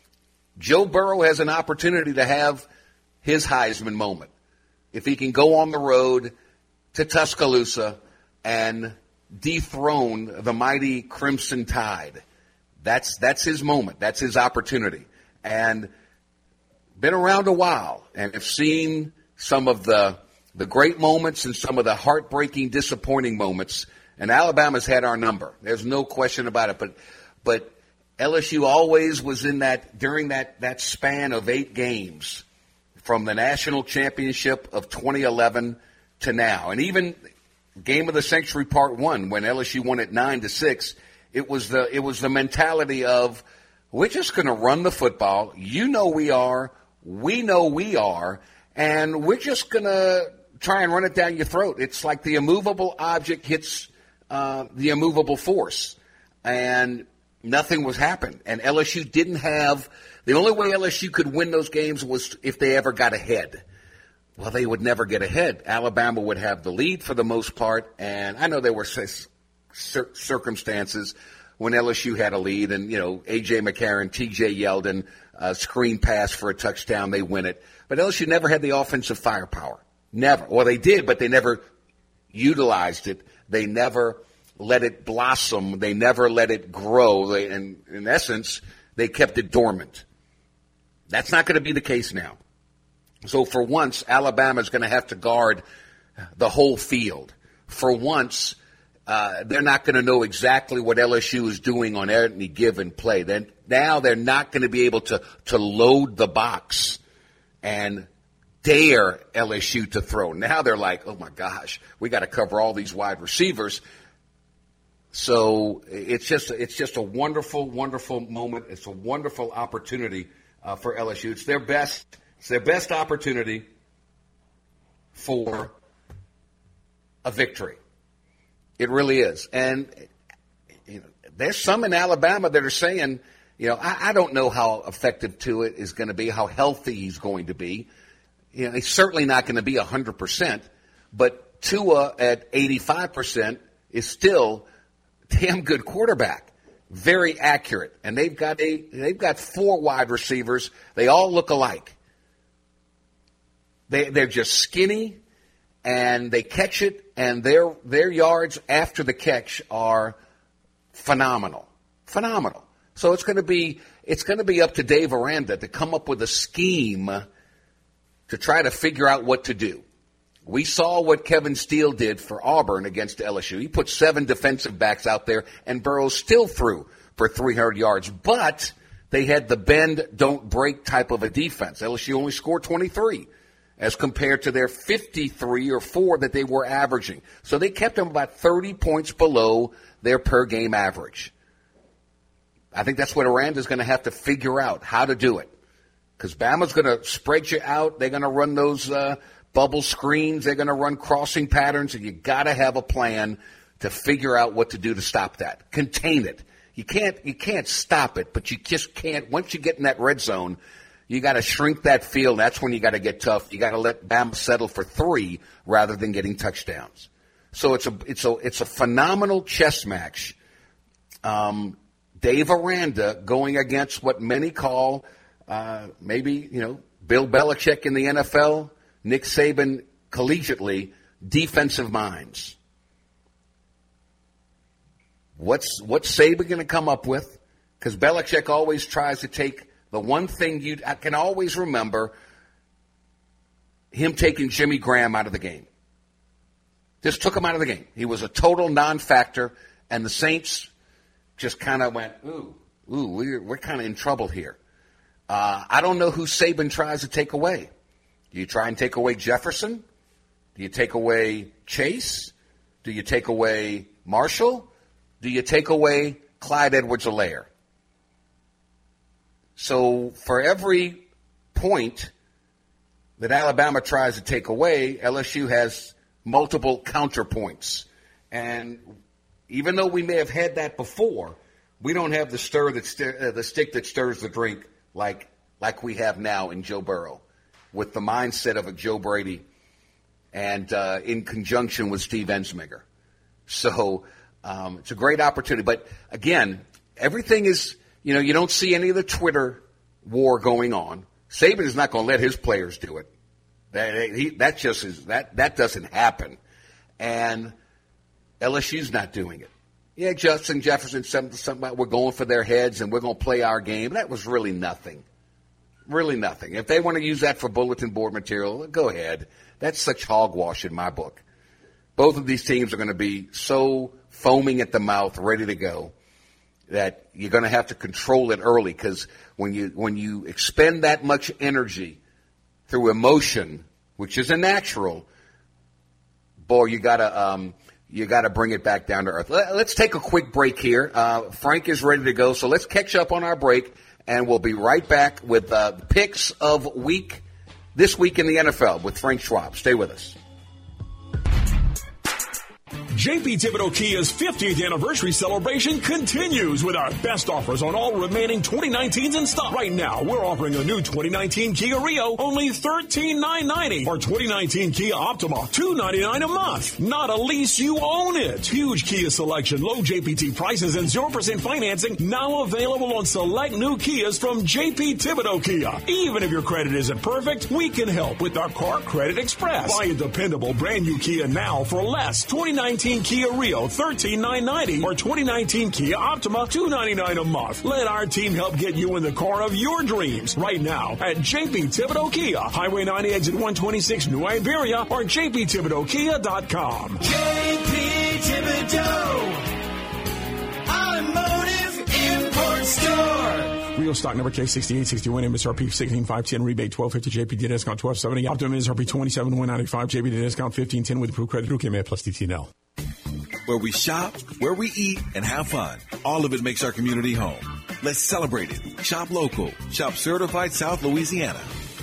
Joe Burrow has an opportunity to have his Heisman moment if he can go on the road to Tuscaloosa and dethrone the mighty Crimson Tide. That's that's his moment. That's his opportunity. And been around a while and have seen some of the the great moments and some of the heartbreaking, disappointing moments. And Alabama's had our number. There's no question about it. But but L S U always was in that during that, that span of eight games from the national championship of twenty eleven to now. And even Game of the Century Part One, when L S U won it nine to six, it was the it was the mentality of we're just going to run the football. You know we are, we know we are, and we're just going to try and run it down your throat. It's like the immovable object hits uh, the immovable force, and nothing was happening. And L S U didn't have the only way L S U could win those games was if they ever got ahead. Well, they would never get ahead. Alabama would have the lead for the most part, and I know there were cir- circumstances when L S U had a lead, and, you know, A J. McCarron, T J. Yeldon, uh, screen pass for a touchdown, they win it. But L S U never had the offensive firepower. Never. Well, they did, but they never utilized it. They never let it blossom. They never let it grow. They, and in essence, they kept it dormant. That's not going to be the case now. So for once, Alabama's going to have to guard the whole field. For once, uh, they're not going to know exactly what L S U is doing on any given play. Then now they're not going to be able to, to load the box and dare L S U to throw. Now they're like, oh my gosh, we got to cover all these wide receivers. So it's just it's just a wonderful, wonderful moment. It's a wonderful opportunity uh, for L S U. It's their best. It's their best opportunity for a victory. It really is. And you know, there's some in Alabama that are saying, you know, I, I don't know how effective Tua is going to be, how healthy he's going to be. You know, he's certainly not going to be one hundred percent, but Tua at eighty-five percent is still a damn good quarterback. Very accurate. And they've got a they've got four wide receivers. They all look alike. They, they're just skinny, and they catch it, and their their yards after the catch are phenomenal, phenomenal. So it's going to be it's going to be up to Dave Aranda to come up with a scheme to try to figure out what to do. We saw what Kevin Steele did for Auburn against L S U. He put seven defensive backs out there, and Burrow still threw for three hundred yards, but they had the bend, don't break type of a defense. L S U only scored twenty-three. As compared to their fifty-three or four that they were averaging. So they kept them about thirty points below their per-game average. I think that's what Aranda's going to have to figure out, how to do it. Because Bama's going to spread you out. They're going to run those uh, bubble screens. They're going to run crossing patterns, and you got to have a plan to figure out what to do to stop that. Contain it. You can't you can't stop it, but you just can't. Once you get in that red zone, you got to shrink that field. That's when you got to get tough. You got to let Bama settle for three rather than getting touchdowns. So it's a it's a it's a phenomenal chess match. Um, Dave Aranda going against what many call uh, maybe you know Bill Belichick in the N F L, Nick Saban collegiately, defensive minds. What's what's Saban going to come up with? Because Belichick always tries to take the one thing you I can always remember, him taking Jimmy Graham out of the game. Just took him out of the game. He was a total non-factor, and the Saints just kind of went, ooh, ooh, we're, we're kind of in trouble here. Uh, I don't know who Saban tries to take away. Do you try and take away Jefferson? Do you take away Chase? Do you take away Marshall? Do you take away Clyde Edwards-Helaire? So for every point that Alabama tries to take away, L S U has multiple counterpoints. And even though we may have had that before, we don't have the stir that st- uh, the stick that stirs the drink like like we have now in Joe Burrow, with the mindset of a Joe Brady, and uh, in conjunction with Steve Ensminger. So um, it's a great opportunity. But again, everything is, you know, you don't see any of the Twitter war going on. Saban is not going to let his players do it. That, he, that just is that that doesn't happen. And L S U's not doing it. Yeah, Justin Jefferson, something, something about we're going for their heads and we're going to play our game. That was really nothing. Really nothing. If they want to use that for bulletin board material, go ahead. That's such hogwash in my book. Both of these teams are going to be so foaming at the mouth, ready to go, that you're going to have to control it early, because when you when you expend that much energy through emotion, which is a natural, boy, you got to um, you got to bring it back down to earth. Let's take a quick break here. Uh, Frank is ready to go, so let's catch up on our break, and we'll be right back with uh, the picks of week this week in the N F L with Frank Schwab. Stay with us. J P Thibodeau Kia's fiftieth anniversary celebration continues with our best offers on all remaining twenty nineteens in stock. Right now, we're offering a new twenty nineteen Kia Rio only thirteen thousand nine hundred ninety dollars, or twenty nineteen Kia Optima two hundred ninety-nine dollars a month. Not a lease, you own it. Huge Kia selection, low J P T prices, and zero percent financing now available on select new Kias from J P Thibodeau Kia. Even if your credit isn't perfect, we can help with our Car Credit Express. Buy a dependable brand new Kia now for less. twenty nineteen Kia Rio thirteen thousand nine hundred ninety dollars, or twenty nineteen Kia Optima two hundred ninety-nine dollars a month. Let our team help get you in the car of your dreams right now at J P Thibodeau Kia, Highway ninety, exit one twenty-six, New Iberia, or j p thibodeau kia dot com. J P Thibodeau Automotive Import Store. Real stock number K sixty-eight sixty-one, M S R P sixteen five ten, rebate twelve fifty, J P D discount twelve seventy, Optimum M S R P twenty-seven one ninety-five, J P D discount fifteen ten with approved credit through K M A plus D T N L. Where we shop, where we eat, and have fun. All of it makes our community home. Let's celebrate it. Shop local. Shop certified South Louisiana.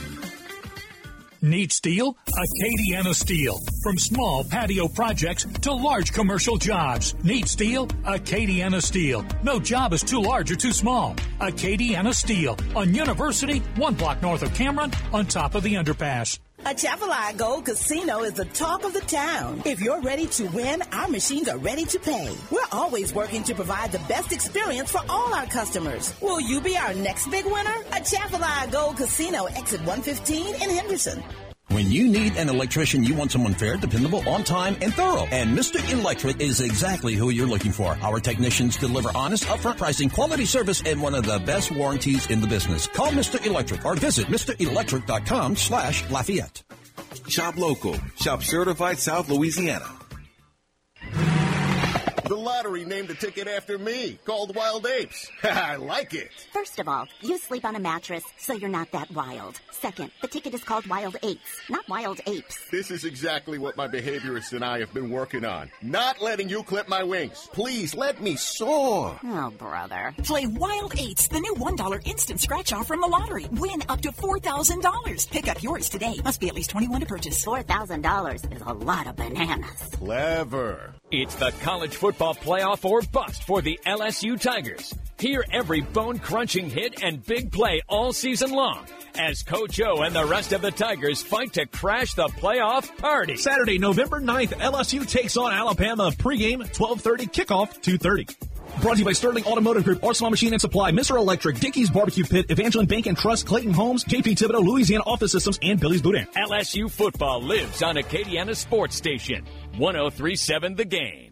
Need steel? Acadiana Steel. From small patio projects to large commercial jobs. Need steel? Acadiana Steel. No job is too large or too small. Acadiana Steel. On University, one block north of Cameron, on top of the underpass. Atchafalaya Gold Casino is the talk of the town. If you're ready to win, our machines are ready to pay. We're always working to provide the best experience for all our customers. Will you be our next big winner? Atchafalaya Gold Casino, exit one fifteen in Henderson. When you need an electrician, you want someone fair, dependable, on time, and thorough. And Mister Electric is exactly who you're looking for. Our technicians deliver honest, upfront pricing, quality service, and one of the best warranties in the business. Call Mister Electric or visit Mister Electric dot com slash Lafayette. Shop local. Shop certified South Louisiana. The lottery named a ticket after me, called Wild Apes. I like it. First of all, you sleep on a mattress, so you're not that wild. Second, the ticket is called Wild Apes, not Wild Apes. This is exactly what my behaviorist and I have been working on. Not letting you clip my wings. Please, let me soar. Oh, brother. Play Wild Eights, the new one dollar instant scratch-off from the lottery. Win up to four thousand dollars. Pick up yours today. Must be at least twenty-one to purchase. four thousand dollars is a lot of bananas. Clever. It's the college football playoff or bust for the L S U Tigers. Hear every bone-crunching hit and big play all season long as Coach O and the rest of the Tigers fight to crash the playoff party. Saturday, November ninth, L S U takes on Alabama. Pregame, twelve thirty, kickoff, two thirty. Brought to you by Sterling Automotive Group, Arsenal Machine and Supply, Mister Electric, Dickey's Barbecue Pit, Evangeline Bank and Trust, Clayton Homes, J P Thibodeau, Louisiana Office Systems, and Billy's Boudin. L S U football lives on Acadiana Sports Station, one oh three point seven The Game.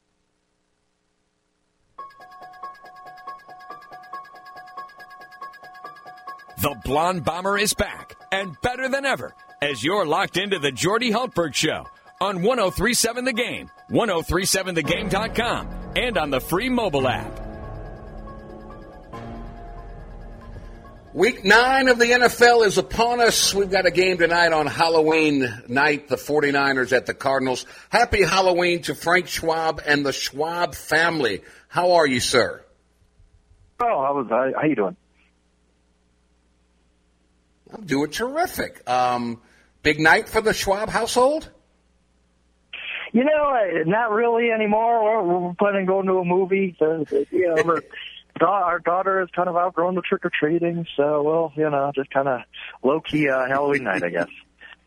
The Blonde Bomber is back, and better than ever, as you're locked into the Jordy Hultberg Show on one oh three point seven The Game, one oh three seven the game dot com, and on the free mobile app. Week nine of the N F L is upon us. We've got a game tonight on Halloween night, the 49ers at the Cardinals. Happy Halloween to Frank Schwab and the Schwab family. How are you, sir? Oh, how was I? How you doing? I'm doing terrific. Um, big night for the Schwab household? You know, not really anymore. We're, we're planning on going to a movie. So, you know, we're, our daughter has kind of outgrown the trick-or-treating, so, well, you know, just kind of low-key uh, Halloween night, I guess.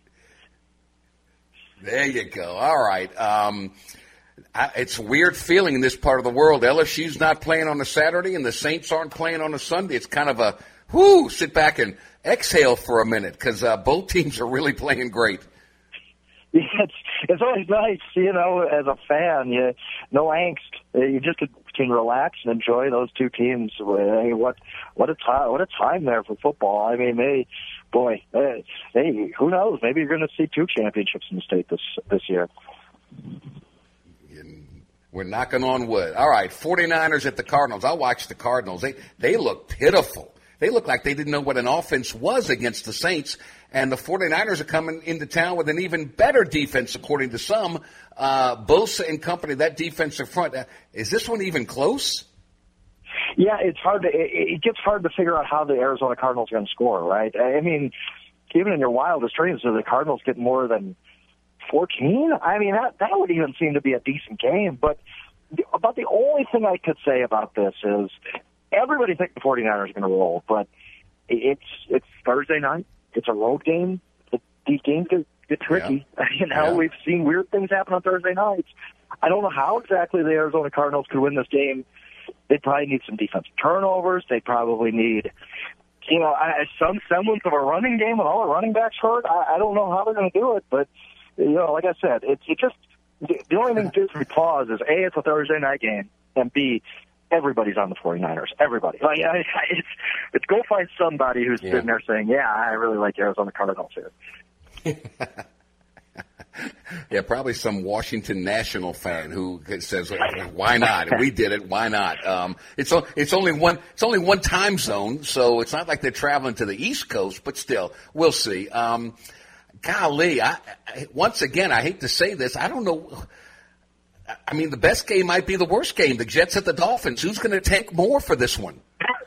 There you go. All right. Um, I, it's a weird feeling in this part of the world. L S U's not playing on a Saturday, and the Saints aren't playing on a Sunday. It's kind of a, whoo, sit back and exhale for a minute, because uh, both teams are really playing great. Yeah, it's it's always nice, you know, as a fan, you no angst. You just can relax and enjoy those two teams. I mean, what what a time what a time there for football. I mean, they, boy, hey, hey who knows? Maybe you're going to see two championships in the state this this year. We're knocking on wood. All right, 49ers at the Cardinals. I watched the Cardinals. They they look pitiful. They look like they didn't know what an offense was against the Saints. And the 49ers are coming into town with an even better defense, according to some. Uh, Bosa and company, that defensive front. Uh, is this one even close? Yeah, it's hard to. It, it gets hard to figure out how the Arizona Cardinals are going to score, right? I mean, even in your wildest dreams, do the Cardinals get more than fourteen? I mean, that that would even seem to be a decent game. But about the only thing I could say about this is everybody thinks the 49ers are going to roll, but it's it's Thursday night. It's a road game. These games get, get tricky. Yeah. You know, yeah. We've seen weird things happen on Thursday nights. I don't know how exactly the Arizona Cardinals could win this game. They probably need some defensive turnovers. They probably need, you know, some semblance of a running game with all the running backs hurt. I, I don't know how they're going to do it, but, you know, like I said, it's it just the only thing that gives me pause is, A, it's a Thursday night game, and B, everybody's on the 49ers. Everybody. Like, I, it's, it's go find somebody who's yeah. sitting there saying, yeah, I really like Arizona Cardinals here. Yeah, probably some Washington National fan who says, why not? We did it. Why not? Um, it's, it's only one, it's only one time zone, so it's not like they're traveling to the East Coast, but still, we'll see. Um, golly, I, I, once again, I hate to say this. I don't know. I mean, the best game might be the worst game. The Jets at the Dolphins. Who's going to take more for this one?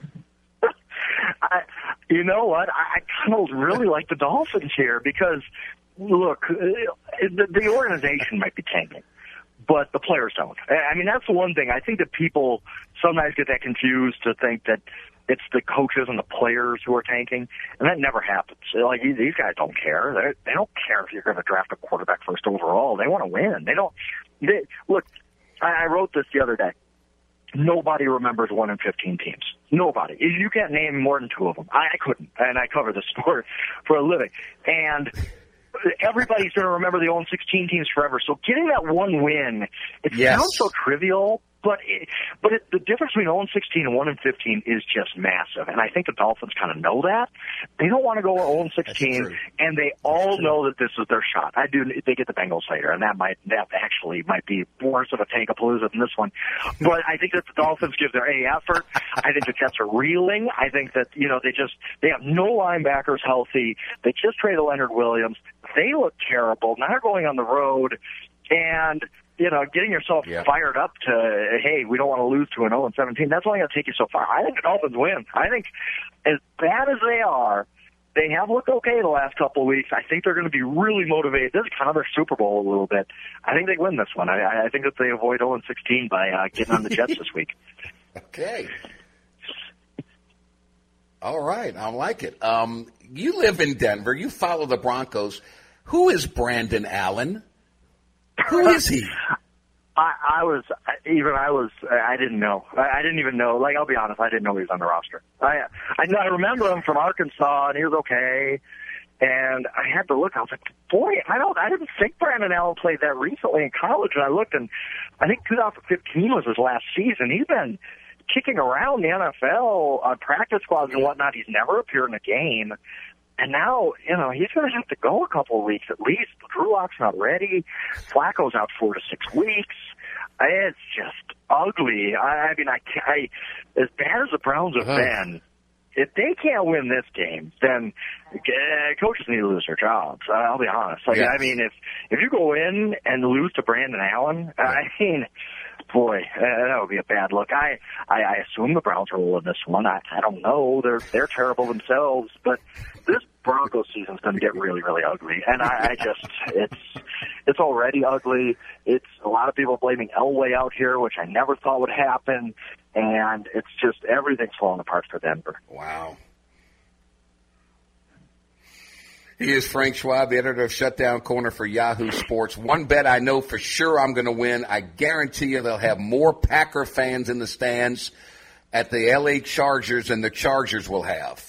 I, you know what? I, I kind of really like the Dolphins here because, look, the, the organization might be tanking, but the players don't. I mean, that's the one thing. I think that people sometimes get that confused to think that it's the coaches and the players who are tanking, and that never happens. Like, these guys don't care. They're, they don't care if you're going to draft a quarterback first overall. They want to win. They don't. They, look, I, I wrote this the other day. Nobody remembers one in fifteen teams. Nobody. You can't name more than two of them. I, I couldn't, and I cover this sport for a living. And everybody's going to remember the old sixteen teams forever. So getting that one win, it yes. sounds so trivial, but it, but it, the difference between oh and sixteen and one and fifteen is just massive, and I think the Dolphins kind of know that. They don't want to go oh and sixteen, and they all know that this is their shot. I do. They get the Bengals later, and that might that actually might be worse of a tank-a-palooza than this one. But I think that the Dolphins give their A effort. I think the Jets are reeling. I think that you know they just they have no linebackers healthy. They just traded Leonard Williams. They look terrible. Now they're going on the road, and you know, getting yourself yeah. fired up to, hey, we don't want to lose to an oh and seventeen, that's only going to take you so far. I think the Dolphins win. I think as bad as they are, they have looked okay the last couple of weeks. I think they're going to be really motivated. This is kind of their Super Bowl a little bit. I think they win this one. I, I think that they avoid oh and sixteen by uh, getting on the Jets this week. Okay. All right. I like it. Um, you live in Denver. You follow the Broncos. Who is Brandon Allen? Who is he? I, I was, even I was, I didn't know. I, I didn't even know. Like, I'll be honest, I didn't know he was on the roster. I, I, I remember him from Arkansas, and he was okay. And I had to look. I was like, boy, I don't, I didn't think Brandon Allen played that recently in college. And I looked, and I think two thousand fifteen was his last season. He's been kicking around the N F L on practice squads and whatnot. He's never appeared in a game. And now, you know, he's going to have to go a couple of weeks at least. Drew Lock's not ready. Flacco's out four to six weeks. It's just ugly. I, I mean, I, I, as bad as the Browns have been, if they can't win this game, then uh, coaches need to lose their jobs. Uh, I'll be honest. Like, yeah. I mean, if if you go in and lose to Brandon Allen, yeah. I mean, boy, uh, that would be a bad look. I, I, I assume the Browns will win this one. I, I don't know. They're they're terrible themselves, but this Broncos season's going to get really, really ugly. And I, I just, it's it's already ugly. It's a lot of people blaming Elway out here, which I never thought would happen. And it's just everything's falling apart for Denver. Wow. He is Frank Schwab, the editor of Shutdown Corner for Yahoo Sports. One bet I know for sure I'm going to win. I guarantee you they'll have more Packer fans in the stands at the L A Chargers than the Chargers will have.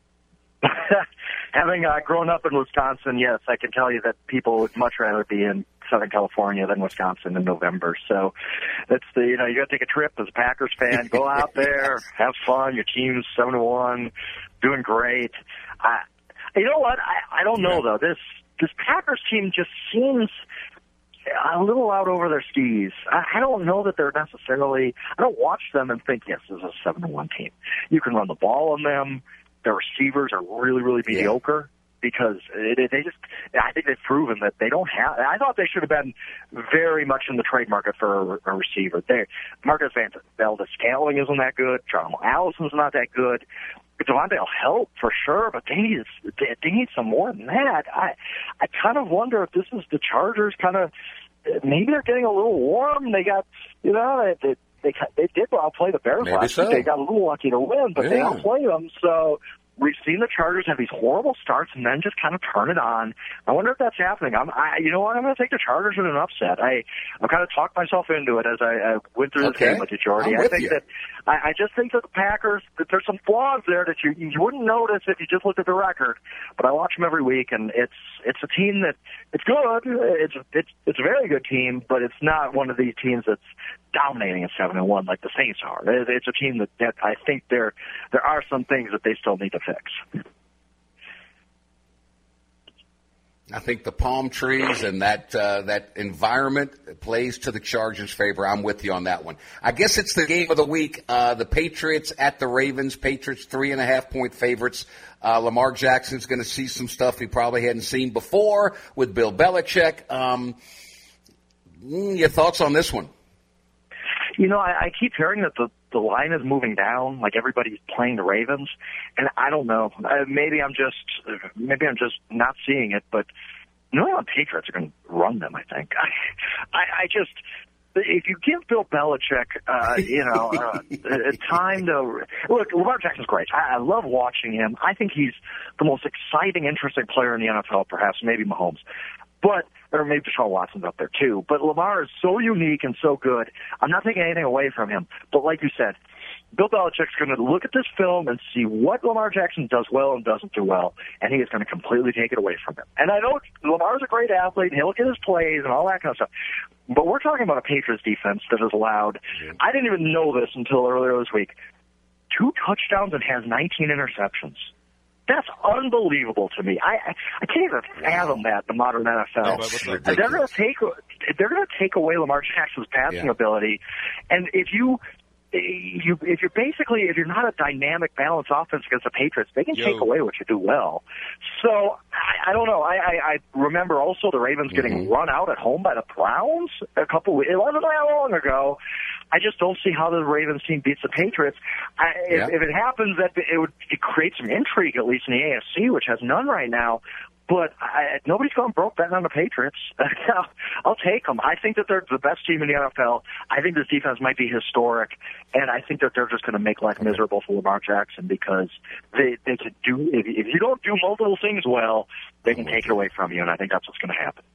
Having uh, grown up in Wisconsin, yes, I can tell you that people would much rather be in Southern California than Wisconsin in November. So that's the, you know, you got to take a trip as a Packers fan, go out there, have fun. Your team's seven to one, doing great. I, you know what? I, I don't know though. This this Packers team just seems a little out over their skis. I, I don't know that they're necessarily. I don't watch them and think, yes, this is a seven to one team. You can run the ball on them. Their receivers are really, really mediocre because it, it, they just, I think they've proven that they don't have, I thought they should have been very much in the trade market for a, a receiver. They, Marcus Valdes-Scantling isn't that good. John Allison's not that good. Devontae will help for sure, but they need, they, they need some more than that. I, I kind of wonder if this is the Chargers kind of, maybe they're getting a little warm. They got, you know, they, They they did outplay the Bears Maybe last so. week. They got a little lucky to win, but yeah. they outplayed them. So we've seen the Chargers have these horrible starts and then just kind of turn it on. I wonder if that's happening. I'm, I, you know what? I'm going to take the Chargers in an upset. I, I kind of talked myself into it as I, I went through okay. this game with you, Jordy. I'm I with think you. that I, I just think that the Packers, that there's some flaws there that you you wouldn't notice if you just looked at the record. But I watch them every week, and it's it's a team that it's good. It's it's it's a very good team, but it's not one of these teams that's dominating at seven and one like the Saints are. It's a team that, that I think there there are some things that they still need to fix. I think the palm trees and that uh, that environment plays to the Chargers' favor. I'm with you on that one. I guess it's the game of the week. Uh, the Patriots at the Ravens. Patriots three and a half point favorites. Uh, Lamar Jackson's going to see some stuff he probably hadn't seen before with Bill Belichick. Um, your thoughts on this one? You know, I, I keep hearing that the, the line is moving down, like everybody's playing the Ravens, and I don't know. Uh, maybe I'm just maybe I'm just not seeing it, but New England Patriots are going to run them, I think. I, I, I just, if you give Bill Belichick, uh, you know, uh, a time to look, Lamar Jackson's great. I, I love watching him. I think he's the most exciting, interesting player in the N F L, perhaps, maybe Mahomes. But, or maybe Deshaun Watson's up there too. But Lamar is so unique and so good. I'm not taking anything away from him. But like you said, Bill Belichick's going to look at this film and see what Lamar Jackson does well and doesn't do well, and he is going to completely take it away from him. And I know Lamar's a great athlete, and he'll look at his plays and all that kind of stuff, but we're talking about a Patriots defense that has allowed, I didn't even know this until earlier this week, two touchdowns and has nineteen interceptions. That's unbelievable to me. I I, I can't even fathom that in the modern N F L. And they're going to take they're going to take away Lamar Jackson's passing yeah. ability, and if you you if you're basically if you're not a dynamic, balanced offense against the Patriots, they can Yo. take away what you do well. So I, I don't know. I, I, I remember also the Ravens getting mm-hmm. run out at home by the Browns a couple. It wasn't that long ago. I just don't see how the Ravens team beats the Patriots. I, if, yeah. if it happens, that it would it create some intrigue, at least in the A F C, which has none right now. But I, nobody's gone broke betting on the Patriots. I'll take them. I think that they're the best team in the N F L. I think this defense might be historic, and I think that they're just going to make life miserable for Lamar Jackson because they they could do. If, if you don't do multiple things well, they can take it away from you, and I think that's what's going to happen.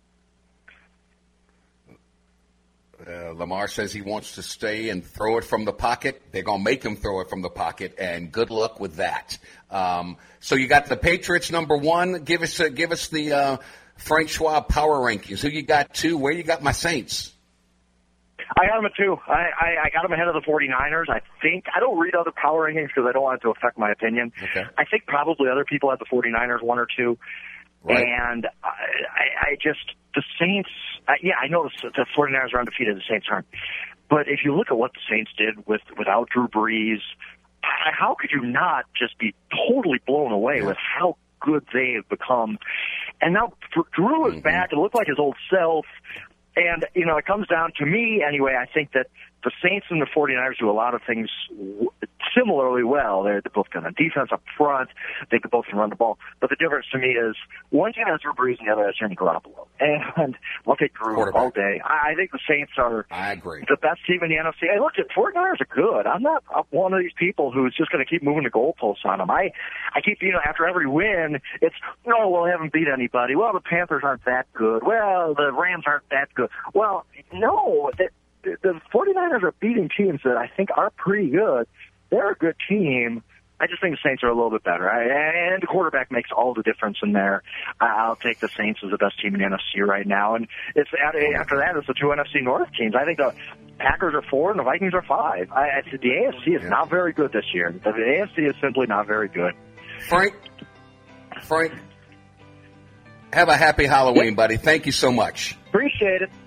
Uh, Lamar says he wants to stay and throw it from the pocket. They're going to make him throw it from the pocket, and good luck with that. Um, so you got the Patriots number one. Give us uh, give us the uh, Frank Schwab power rankings. Who you got two? Where you got my Saints? I got them at two. I, I, I got them ahead of the 49ers. I think I don't read other power rankings because I don't want it to affect my opinion. Okay. I think probably other people have the 49ers one or two. Right. And I, I, I just the Saints. Uh, yeah, I know the, the 49ers are undefeated. The Saints aren't. But if you look at what the Saints did with without Drew Brees, uh, how could you not just be totally blown away with how good they have become? And now Drew is mm-hmm. back. It looked like his old self. And, you know, it comes down to me, anyway, I think that the Saints and the 49ers do a lot of things w- similarly well. They're, they're both good on defense up front. They could both can run the ball. But the difference to me is one team has Drew Brees and the other has Jimmy Garoppolo. And I'll take Drew all day. I, I think the Saints are I agree. the best team in the N F C. Hey, look, the 49ers are good. I'm not one of these people who's just going to keep moving the goalposts on them. I, I keep, you know, after every win, it's, no, well, they haven't beat anybody. Well, the Panthers aren't that good. Well, the Rams aren't that good. Well, no, the, the 49ers are beating teams that I think are pretty good. They're a good team. I just think the Saints are a little bit better. I, and the quarterback makes all the difference in there. I'll take the Saints as the best team in the N F C right now. And it's after that, it's the two N F C North teams. I think the Packers are four and the Vikings are five. I, I, the A F C is not very good this year. The A F C is simply not very good. Frank, Frank, have a happy Halloween, buddy. Thank you so much. Appreciate it.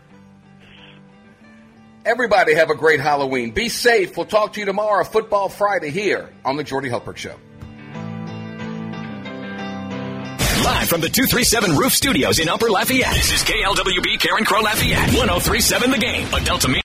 Everybody have a great Halloween. Be safe. We'll talk to you tomorrow, Football Friday, here on the Jordy Hultberg Show. Live from the two thirty-seven Roof Studios in Upper Lafayette, this is K L W B Karen Crow Lafayette, one oh three point seven The Game, a Delta Media.